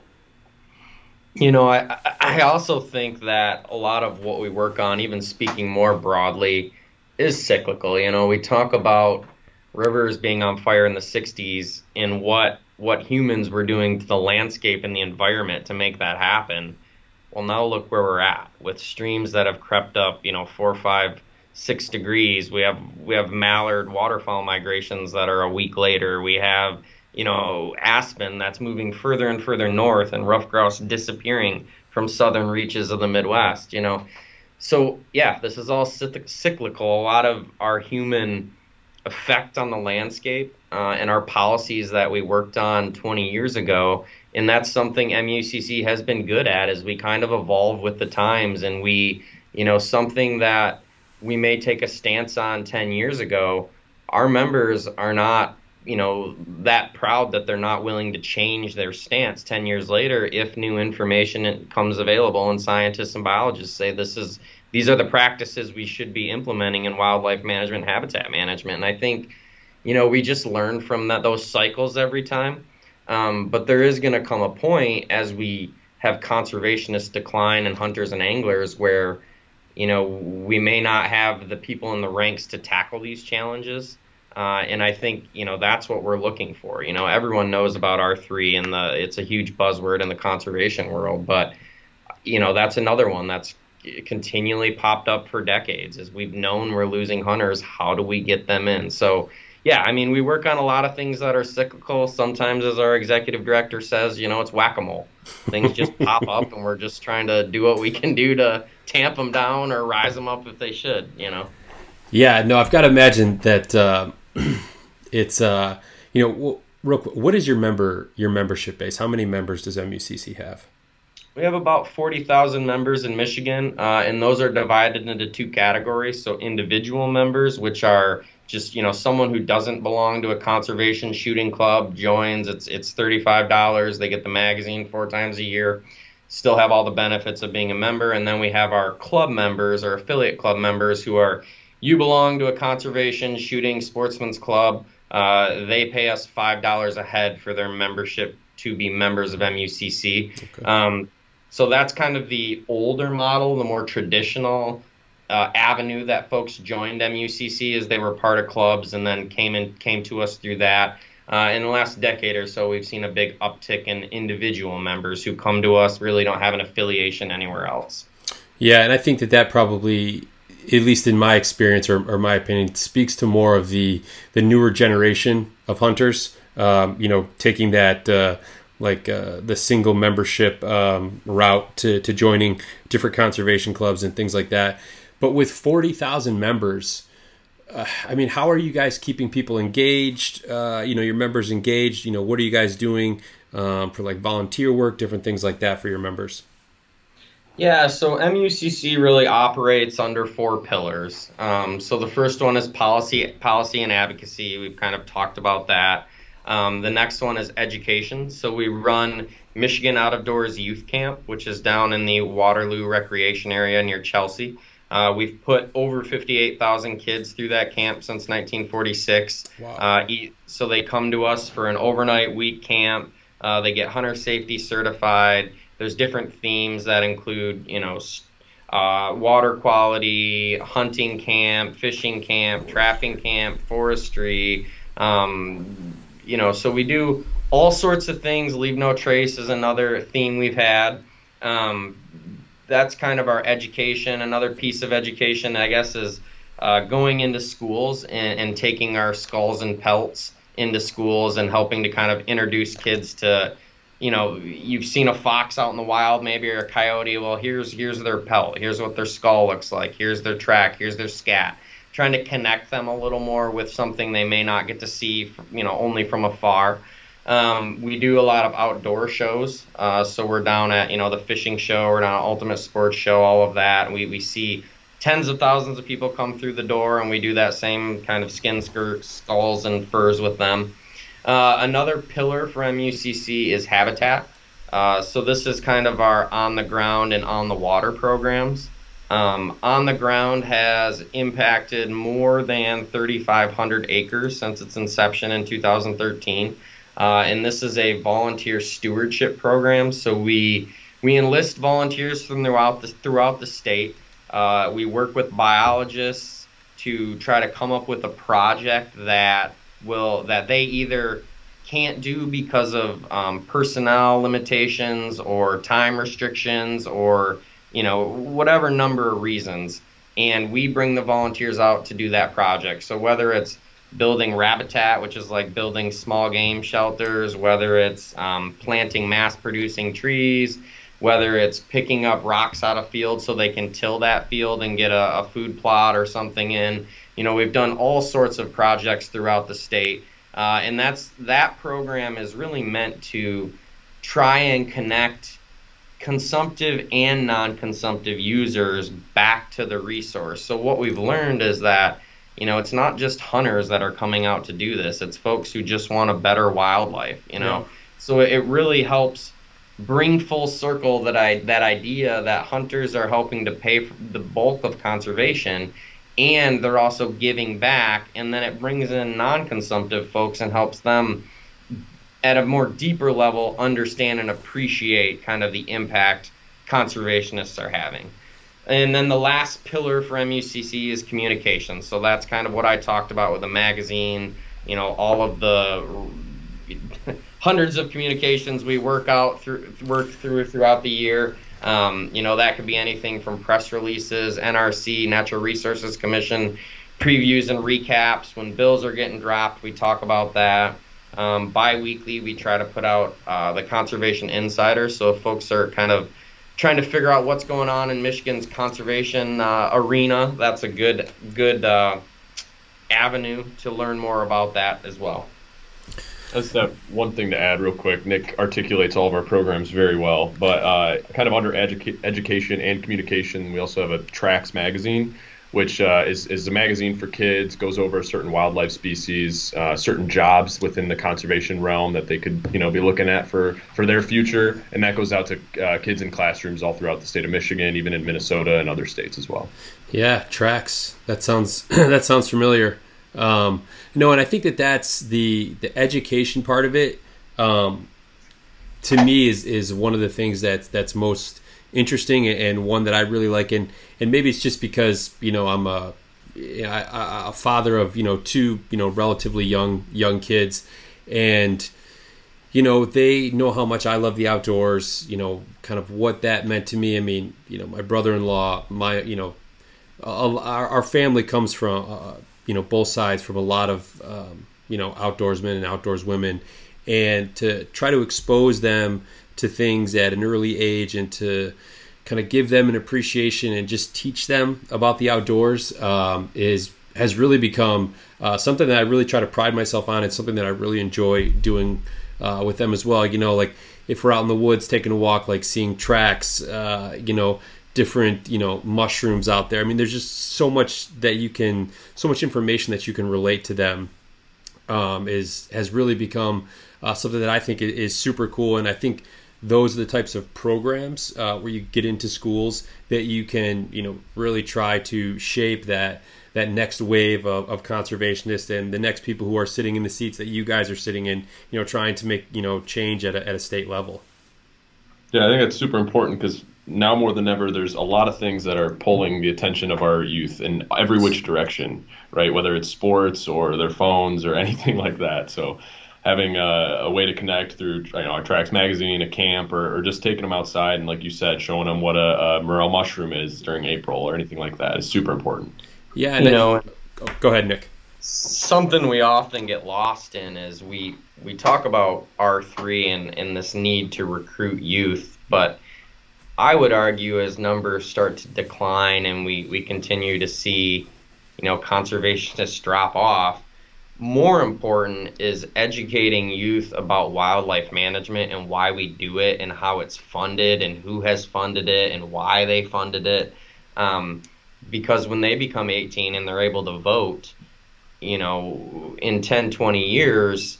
[SPEAKER 3] You know, I I also think that a lot of what we work on, even speaking more broadly, is cyclical. You know, we talk about rivers being on fire in the sixties and what what humans were doing to the landscape and the environment to make that happen. Well, now look where we're at with streams that have crept up, you know, four, five, six degrees. We have we have mallard waterfowl migrations that are a week later. We have, you know, aspen that's moving further and further north, and ruffed grouse disappearing from southern reaches of the Midwest. You know, so yeah, this is all cyclical. A lot of our human effect on the landscape uh, and our policies that we worked on twenty years ago. And that's something M U C C has been good at, is we kind of evolve with the times, and we, you know, something that we may take a stance on ten years ago, our members are not, you know, that proud that they're not willing to change their stance ten years later if new information comes available and scientists and biologists say this is, these are the practices we should be implementing in wildlife management, habitat management. And I think, you know, we just learn from that, those cycles every time. Um, but there is going to come a point as we have conservationists decline and hunters and anglers where, you know, we may not have the people in the ranks to tackle these challenges. Uh, and I think, you know, that's what we're looking for. You know, everyone knows about R three, and the it's a huge buzzword in the conservation world. But, you know, that's another one that's continually popped up for decades. As we've known we're losing hunters, how do we get them in? So, yeah, I mean, we work on a lot of things that are cyclical. Sometimes, as our executive director says, you know, it's whack-a-mole. Things just pop up, and we're just trying to do what we can do to tamp them down or rise them up if they should, you know.
[SPEAKER 2] Yeah, no, I've got to imagine that uh, it's, uh, you know, real quick, what is your member your membership base? How many members does M U C C have?
[SPEAKER 3] We have about forty thousand members in Michigan, uh, and those are divided into two categories. So individual members, which are just, you know, someone who doesn't belong to a conservation shooting club joins. It's it's thirty-five dollars. They get the magazine four times a year, still have all the benefits of being a member. And then we have our club members, or affiliate club members, who are, you belong to a conservation shooting sportsman's club. Uh, they pay us five dollars a head for their membership to be members of M U C C. Okay. Um, so that's kind of the older model, the more traditional Uh, avenue that folks joined M U C C, as they were part of clubs and then came in, came to us through that. Uh, in the last decade or so, we've seen a big uptick in individual members who come to us, really don't have an affiliation anywhere else.
[SPEAKER 2] Yeah, and I think that that probably, at least in my experience or, or my opinion, speaks to more of the, the newer generation of hunters, um, you know, taking that uh, like uh, the single membership um, route to, to joining different conservation clubs and things like that. But with forty thousand members, uh, I mean, how are you guys keeping people engaged? Uh, you know, your members engaged. You know, what are you guys doing um, for like volunteer work, different things like that for your members?
[SPEAKER 3] Yeah, so M U C C really operates under four pillars. Um, so the first one is policy, policy and advocacy. We've kind of talked about that. Um, the next one is education. So we run Michigan Out of Doors Youth Camp, which is down in the Waterloo Recreation Area near Chelsea. Uh, we've put over fifty-eight thousand kids through that camp since nineteen forty-six. Wow. Uh, so they come to us for an overnight week camp. Uh, they get hunter safety certified. There's different themes that include, you know, uh, water quality, hunting camp, fishing camp, trapping camp, forestry. Um, you know, so we do all sorts of things. Leave No Trace is another theme we've had. Um, that's kind of our education. Another piece of education, I guess, is uh, going into schools and, and taking our skulls and pelts into schools and helping to kind of introduce kids to, you know, you've seen a fox out in the wild, maybe, or a coyote. Well, here's here's their pelt. Here's what their skull looks like. Here's their track. Here's their scat. Trying to connect them a little more with something they may not get to see, you know, only from afar. Um, we do a lot of outdoor shows. Uh, so we're down at, you know, the fishing show. We're down at Ultimate Sports Show, all of that. We we see tens of thousands of people come through the door, and we do that same kind of skin skirts, skulls, and furs with them. Uh, another pillar for M U C C is habitat. Uh, so this is kind of our on-the-ground and on-the-water programs. Um, On the Ground has impacted more than thirty-five hundred acres since its inception in two thousand thirteen. Uh, and this is a volunteer stewardship program. So we we enlist volunteers from throughout the, throughout the state. Uh, we work with biologists to try to come up with a project that will that they either can't do because of um, personnel limitations or time restrictions or, you know, whatever number of reasons. And we bring the volunteers out to do that project. So whether it's building Rabbitat, which is like building small game shelters, whether it's um, planting mass producing trees, whether it's picking up rocks out of fields so they can till that field and get a, a food plot or something in. You know, we've done all sorts of projects throughout the state, uh, and that's that program is really meant to try and connect consumptive and non-consumptive users back to the resource. So what we've learned is that, you know, it's not just hunters that are coming out to do this. It's folks who just want a better wildlife, you know. Yeah. So it really helps bring full circle that I that idea that hunters are helping to pay for the bulk of conservation, and they're also giving back, and then it brings in non-consumptive folks and helps them at a more deeper level understand and appreciate kind of the impact conservationists are having. And then the last pillar for M U C C is communication. So that's kind of what I talked about with the magazine, you know, all of the hundreds of communications we work out through work through throughout the year. Um, you know, that could be anything from press releases, N R C, Natural Resources Commission, previews and recaps. When bills are getting dropped, we talk about that. Um, bi-weekly, we try to put out uh, the Conservation Insider. So if folks are kind of trying to figure out what's going on in Michigan's conservation uh, arena, that's a good good uh, avenue to learn more about that as well.
[SPEAKER 4] That's that one thing to add real quick. Nick articulates all of our programs very well, but uh, kind of under educa- education and communication, we also have a Tracks magazine, which uh, is, is a magazine for kids, goes over certain wildlife species, uh, certain jobs within the conservation realm that they could, you know, be looking at for, for their future. And that goes out to uh, kids in classrooms all throughout the state of Michigan, even in Minnesota and other states as well.
[SPEAKER 2] Yeah, Tracks. That sounds that sounds familiar. Um, no, and I think that that's the the education part of it. Um, to me, is is one of the things that that's most interesting and one that I really like. And, and maybe it's just because, you know, I'm a, a father of, you know, two, you know, relatively young, young kids, and, you know, they know how much I love the outdoors, you know, kind of what that meant to me. I mean, you know, my brother-in-law, my, you know, our, our family comes from, uh, you know, both sides from a lot of, um, you know, outdoorsmen and outdoors women. and to try to expose them to things at an early age and to kind of give them an appreciation and just teach them about the outdoors um, is has really become uh, something that I really try to pride myself on. It's something that I really enjoy doing uh, with them as well. You know, like if we're out in the woods taking a walk, like seeing tracks, uh, you know, different, you know, mushrooms out there. I mean, there's just so much that you can, so much information that you can relate to them um, is has really become uh, something that I think is super cool. And I think those are the types of programs uh, where you get into schools that you can, you know, really try to shape that that next wave of, of conservationists and the next people who are sitting in the seats that you guys are sitting in, you know, trying to make, you know, change at a, at a state level.
[SPEAKER 4] Yeah, I think that's super important because now more than ever, there's a lot of things that are pulling the attention of our youth in every which direction, right? Whether it's sports or their phones or anything like that. So having a, a way to connect through, you know, a Tracks magazine, a camp, or, or just taking them outside and, like you said, showing them what a, a morel mushroom is during April or anything like that is super important.
[SPEAKER 2] Yeah, and
[SPEAKER 3] you
[SPEAKER 2] then,
[SPEAKER 3] know,
[SPEAKER 2] go ahead, Nick.
[SPEAKER 3] Something we often get lost in is we we talk about R three and, and this need to recruit youth, but I would argue as numbers start to decline and we, we continue to see, you know, conservationists drop off, more important is educating youth about wildlife management and why we do it and how it's funded and who has funded it and why they funded it. Um, because when they become eighteen and they're able to vote, you know, in ten, twenty years,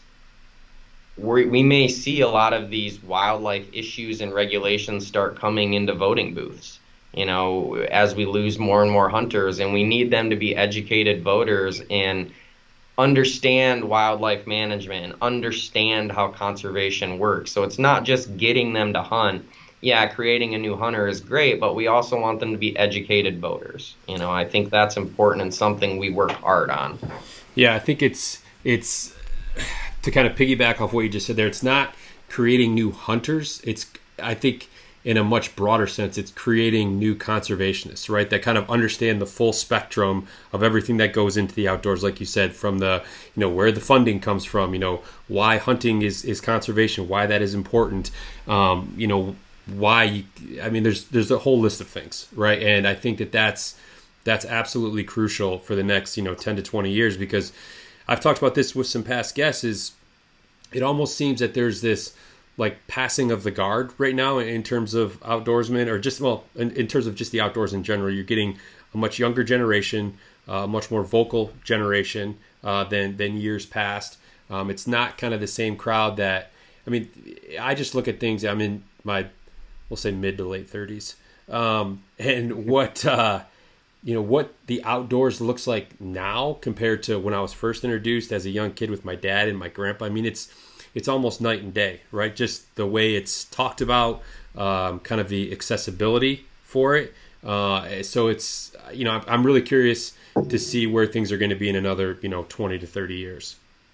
[SPEAKER 3] we we may see a lot of these wildlife issues and regulations start coming into voting booths, you know, as we lose more and more hunters, and we need them to be educated voters and understand wildlife management and understand how conservation works. So it's not just getting them to hunt. Yeah, creating a new hunter is great, but we also want them to be educated voters. You know, I think that's important and something we work hard on.
[SPEAKER 2] Yeah, I think it's it's to kind of piggyback off what you just said there. It's not creating new hunters. It's, I think, in a much broader sense, it's creating new conservationists, right? That kind of understand the full spectrum of everything that goes into the outdoors, like you said, from the, you know, where the funding comes from, you know, why hunting is, is conservation, why that is important, um, you know, why you, I mean, there's there's a whole list of things, right? And I think that that's that's absolutely crucial for the next, you know, ten to twenty years, because I've talked about this with some past guests. Is it almost seems that there's this like passing of the guard right now in terms of outdoorsmen, or just, well, in, in terms of just the outdoors in general. You're getting a much younger generation, a uh, much more vocal generation uh, than than years past. Um, it's not kind of the same crowd that, I mean, I just look at things. I'm in my, we'll say mid to late thirties, um, and what uh, you know what the outdoors looks like now compared to when I was first introduced as a young kid with my dad and my grandpa. I mean, it's it's almost night and day, right? Just the way it's talked about, um, kind of the accessibility for it. Uh, so it's, you know, I'm, I'm really curious to see where things are going to be in another, you know, twenty to thirty years.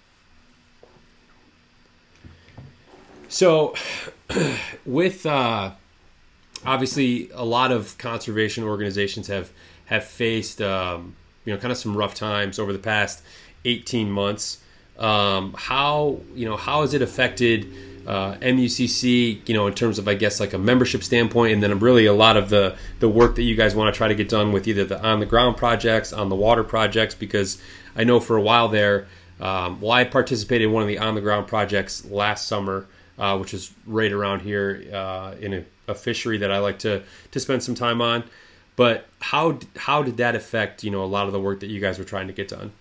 [SPEAKER 2] So with uh, obviously a lot of conservation organizations have have faced um, you know, kind of some rough times over the past eighteen months. Um, how, you know, how has it affected uh, M U C C, you know, in terms of, I guess, like a membership standpoint, and then really a lot of the, the work that you guys want to try to get done with either the on the ground projects, on the water projects? Because I know for a while there, um, well, I participated in one of the on the ground projects last summer, uh, which is right around here uh, in a, a fishery that I like to to spend some time on. But how how did that affect, you know, a lot of the work that you guys were trying to get done?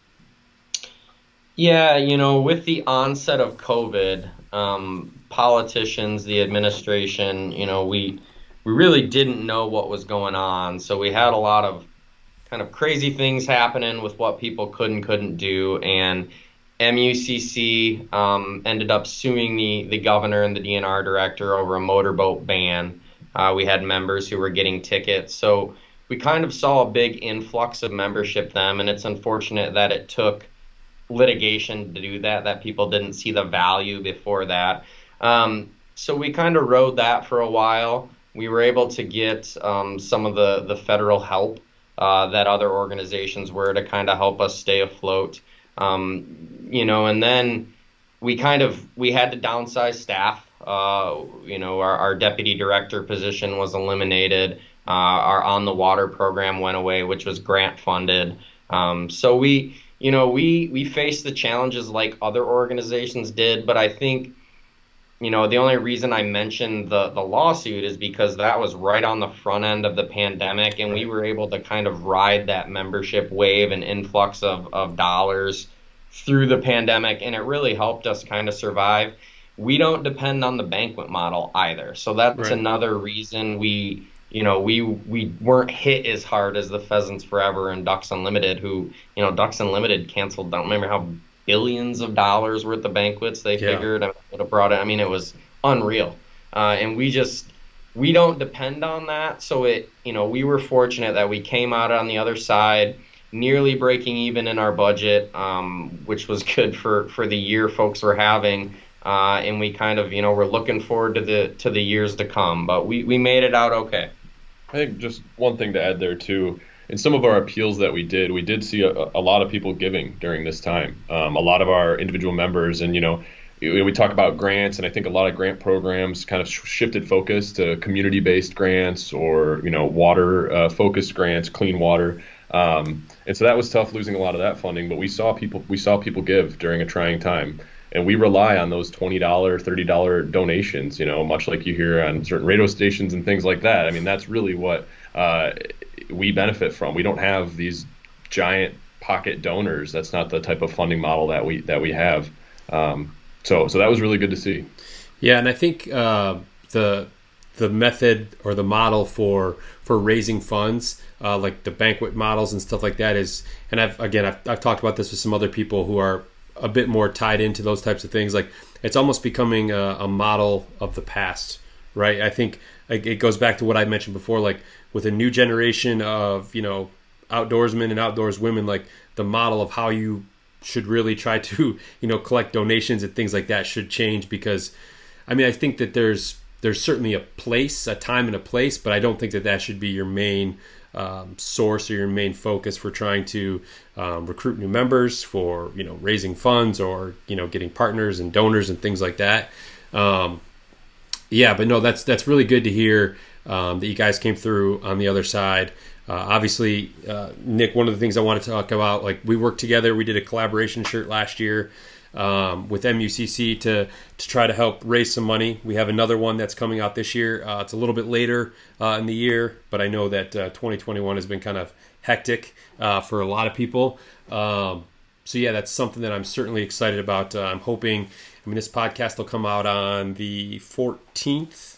[SPEAKER 3] Yeah, you know, with the onset of COVID, um, politicians, the administration, you know, we we really didn't know what was going on. So we had a lot of kind of crazy things happening with what people could and couldn't do. And M U C C um, ended up suing the, the governor and the D N R director over a motorboat ban. Uh, we had members who were getting tickets. So we kind of saw a big influx of membership then, and it's unfortunate that it took litigation to do that, that people didn't see the value before that. Um, so we kind of rode that for a while. We were able to get um, some of the, the federal help uh, that other organizations were to kind of help us stay afloat. Um, you know, and then we kind of we had to downsize staff. Uh, you know, our, our deputy director position was eliminated. Uh, our On the Water program went away, which was grant funded. Um, so we, you know, we we faced the challenges like other organizations did. But I think, you know, the only reason I mentioned the the lawsuit is because that was right on the front end of the pandemic, and we were able to kind of ride that membership wave and influx of of dollars through the pandemic, and it really helped us kind of survive. We don't depend on the banquet model either. So that's right. Another reason we, you know, we we weren't hit as hard as the Pheasants Forever and Ducks Unlimited, who, you know, Ducks Unlimited canceled, I don't remember how billions of dollars worth of banquets they yeah. figured I would have brought it. I mean, it was unreal. Uh, and we just, we don't depend on that. So it, you know, we were fortunate that we came out on the other side nearly breaking even in our budget, um, which was good for, for the year folks were having. Uh, and we kind of, you know, we're looking forward to the to the years to come, but we, we made it out okay.
[SPEAKER 4] I think just one thing to add there too, in some of our appeals that we did, we did see a, a lot of people giving during this time. Um, a lot of our individual members, and you know, we, we talk about grants, and I think a lot of grant programs kind of sh- shifted focus to community-based grants or you know water-focused uh, grants, clean water. Um, and so that was tough, losing a lot of that funding. But we saw people we saw people give during a trying time. And we rely on those twenty dollars, thirty dollars donations, you know, much like you hear on certain radio stations and things like that. I mean, that's really what uh, we benefit from. We don't have these giant pocket donors. That's not the type of funding model that we that we have. Um, so so that was really good to see.
[SPEAKER 2] Yeah, and I think uh, the the method or the model for for raising funds, uh, like the banquet models and stuff like that is, and I've again I've, I've talked about this with some other people who are a bit more tied into those types of things. Like it's almost becoming a, a model of the past, right? I think it goes back to what I mentioned before, like with a new generation of, you know, outdoorsmen and outdoors women, like the model of how you should really try to, you know, collect donations and things like that should change because, I mean, I think that there's, there's certainly a place, a time and a place, but I don't think that that should be your main Um, source or your main focus for trying to um, recruit new members, for you know raising funds or you know getting partners and donors and things like that. Um, yeah, but no, that's that's really good to hear um, that you guys came through on the other side. Uh, obviously, uh, Nick, one of the things I want to talk about, like we worked together, we did a collaboration shirt last year um, with M U C C to to try to help raise some money. We have another one that's coming out this year. Uh, it's a little bit later uh, in the year, but I know that uh, twenty twenty-one has been kind of hectic uh, for a lot of people. Um, so yeah, that's something that I'm certainly excited about. Uh, I'm hoping, I mean, this podcast will come out on the fourteenth,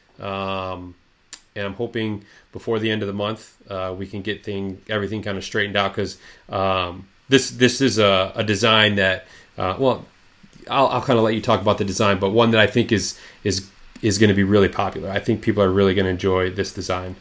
[SPEAKER 2] um, and I'm hoping before the end of the month uh, we can get thing everything kind of straightened out because um, this this is a, a design that. Uh, well, I'll, I'll kind of let you talk about the design, but one that I think is is is going to be really popular. I think people are really going to enjoy this design.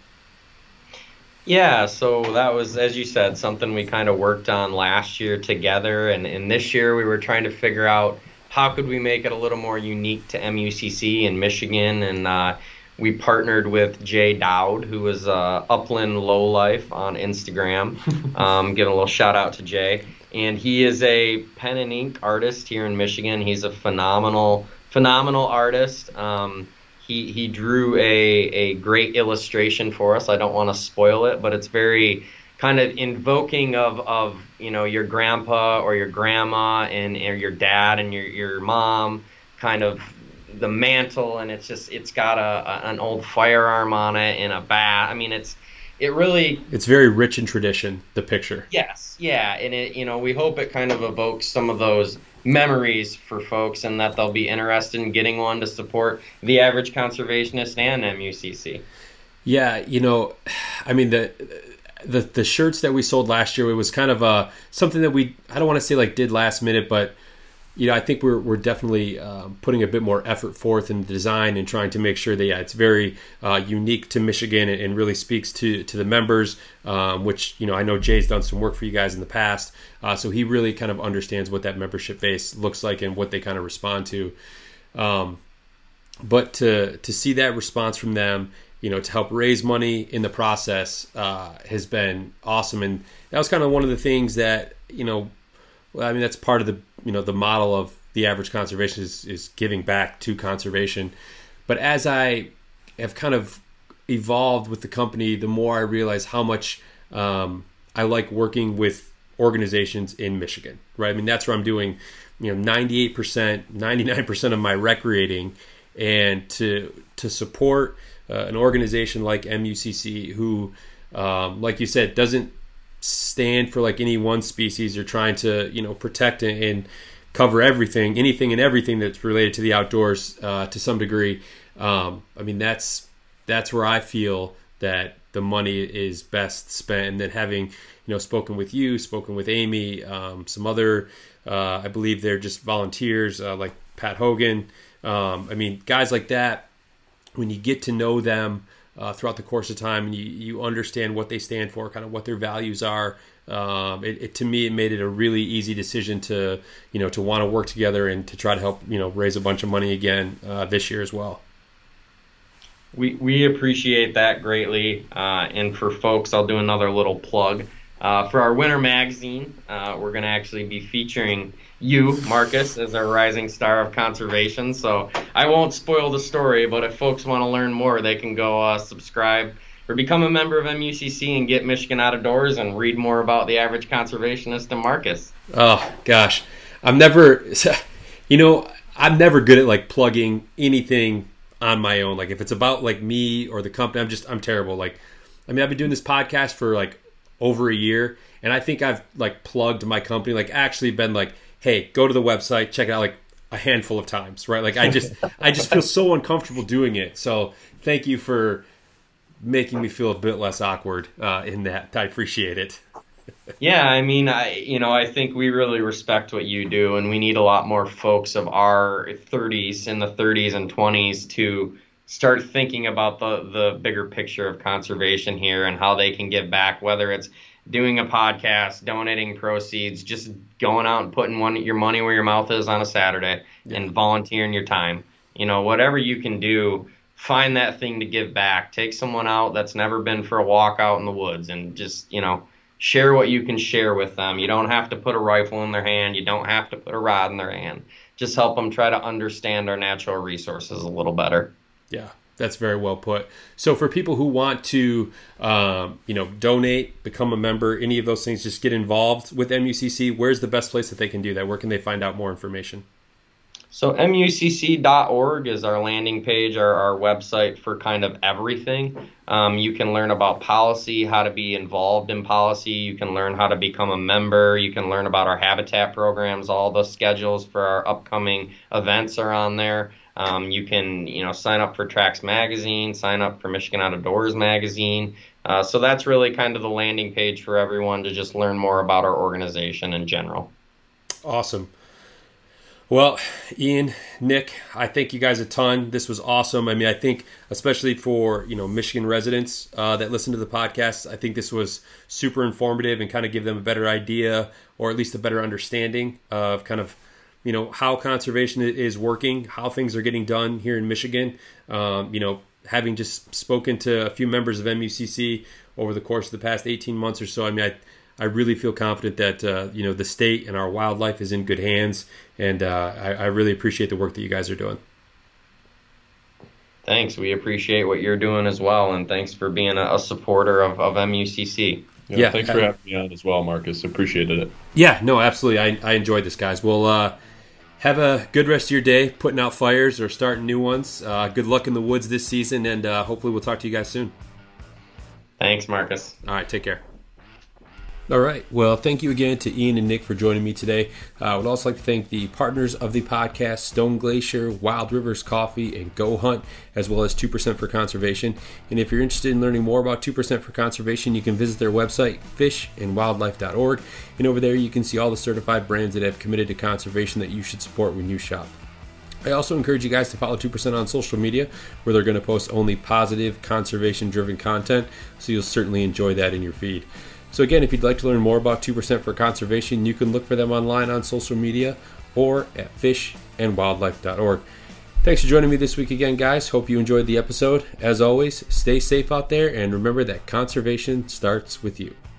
[SPEAKER 3] Yeah, so that was, as you said, something we kind of worked on last year together, and, and this year we were trying to figure out how could we make it a little more unique to M U C C in Michigan, and uh, we partnered with Jay Dowd, who is uh, Upland Lowlife on Instagram. um, give a little shout out to Jay. And he is a pen and ink artist here in Michigan. He's a phenomenal, phenomenal artist. Um, he he drew a, a great illustration for us. I don't want to spoil it, but it's very kind of invoking of, of you know, your grandpa or your grandma and or your dad and your, your mom, kind of the mantle. And it's just, it's got a, a an old firearm on it and a bat. I mean, it's, It really...
[SPEAKER 2] It's very rich in tradition, the picture.
[SPEAKER 3] Yes, yeah, and it, you know, we hope it kind of evokes some of those memories for folks and that they'll be interested in getting one to support the average conservationist and M U C C.
[SPEAKER 2] Yeah, you know, I mean, the the the shirts that we sold last year, it was kind of uh, something that we, I don't want to say like did last minute, but you know, I think we're we're definitely um, putting a bit more effort forth in the design and trying to make sure that yeah, it's very uh, unique to Michigan and, and really speaks to to the members. Um, which you know, I know Jay's done some work for you guys in the past, uh, so he really kind of understands what that membership base looks like and what they kind of respond to. Um, but to to see that response from them, you know, to help raise money in the process uh, has been awesome, and that was kind of one of the things that you know. Well, I mean, that's part of the you know the model of the average conservation is, is giving back to conservation. But as I have kind of evolved with the company, the more I realize how much um, I like working with organizations in Michigan, right? I mean, that's where I'm doing, you know, ninety-eight percent, ninety-nine percent of my recreating, and to to support uh, an organization like M U C C who, um, like you said, doesn't stand for like any one species. They're trying to, you know, protect and, and cover everything, anything and everything that's related to the outdoors uh, to some degree. Um, I mean, that's that's where I feel that the money is best spent. And then having, you know, spoken with you, spoken with Amy, um, some other, uh, I believe they're just volunteers uh, like Pat Hogan. Um, I mean, guys like that, when you get to know them uh, throughout the course of time and you, you understand what they stand for, kind of what their values are, um, it, it to me, it made it a really easy decision to, you know, to want to work together and to try to help, you know, raise a bunch of money again uh, this year as well.
[SPEAKER 3] We we appreciate that greatly. Uh, and for folks, I'll do another little plug. Uh, for our winter magazine, uh, we're going to actually be featuring you, Marcus, as our rising star of conservation. So I won't spoil the story, but if folks want to learn more, they can go uh, subscribe or become a member of M U C C and get Michigan Out of Doors and read more about the average conservationist and Marcus.
[SPEAKER 2] Oh, gosh. I'm never, you know, I'm never good at like plugging anything on my own. Like if it's about like me or the company, I'm just, I'm terrible. Like, I mean, I've been doing this podcast for like over a year, and I think I've like plugged my company, like actually been like, hey, go to the website, check it out, like a handful of times, right? Like I just, I just feel so uncomfortable doing it. So thank you for making me feel a bit less awkward uh, in that. I appreciate it.
[SPEAKER 3] Yeah, I mean, I you know, I think we really respect what you do, and we need a lot more folks of our thirties, in the thirties and twenties, to start thinking about the the bigger picture of conservation here and how they can give back, whether it's doing a podcast, donating proceeds, just going out and putting one your money where your mouth is on a Saturday, yeah, and volunteering your time. You know, whatever you can do, find that thing to give back. Take someone out that's never been for a walk out in the woods and just, you know, share what you can share with them. You don't have to put a rifle in their hand. You don't have to put a rod in their hand. Just help them try to understand our natural resources a little better.
[SPEAKER 2] Yeah, that's very well put. So for people who want to, um, you know, donate, become a member, any of those things, just get involved with M U C C, where's the best place that they can do that? Where can they find out more information?
[SPEAKER 3] So M U C C dot org is our landing page, our, our website for kind of everything. Um, you can learn about policy, how to be involved in policy. You can learn how to become a member. You can learn about our habitat programs. All the schedules for our upcoming events are on there. Um, you can, you know, sign up for Tracks Magazine, sign up for Michigan Out of Doors Magazine. Uh, so that's really kind of the landing page for everyone to just learn more about our organization in general.
[SPEAKER 2] Awesome. Well, Ian, Nick, I thank you guys a ton. This was awesome. I mean, I think especially for, you know, Michigan residents uh, that listen to the podcast, I think this was super informative and kind of give them a better idea, or at least a better understanding of kind of, you know, how conservation is working, how things are getting done here in Michigan. Um, you know, having just spoken to a few members of M U C C over the course of the past eighteen months or so, I mean, I I really feel confident that, uh, you know, the state and our wildlife is in good hands. And uh, I, I really appreciate the work that you guys are doing.
[SPEAKER 3] Thanks. We appreciate what you're doing as well. And thanks for being a, a supporter of, of M U C C.
[SPEAKER 4] Yeah,
[SPEAKER 2] yeah.
[SPEAKER 4] Thanks for having me on as well, Marcus. Appreciated it.
[SPEAKER 2] Yeah, no, absolutely. I, I enjoyed this, guys. Well, uh, have a good rest of your day putting out fires or starting new ones. Uh, good luck in the woods this season. And uh, hopefully we'll talk to you guys soon.
[SPEAKER 3] Thanks, Marcus.
[SPEAKER 2] All right, take care. All right. Well, thank you again to Ian and Nick for joining me today. Uh, I would also like to thank the partners of the podcast, Stone Glacier, Wild Rivers Coffee, and Go Hunt, as well as two percent for Conservation. And if you're interested in learning more about two percent for Conservation, you can visit their website, fish and wildlife dot org. And over there, you can see all the certified brands that have committed to conservation that you should support when you shop. I also encourage you guys to follow two percent on social media, where they're going to post only positive, conservation-driven content, so you'll certainly enjoy that in your feed. So again, if you'd like to learn more about two percent for Conservation, you can look for them online on social media or at fish and wildlife dot org. Thanks for joining me this week again, guys. Hope you enjoyed the episode. As always, stay safe out there, and remember that conservation starts with you.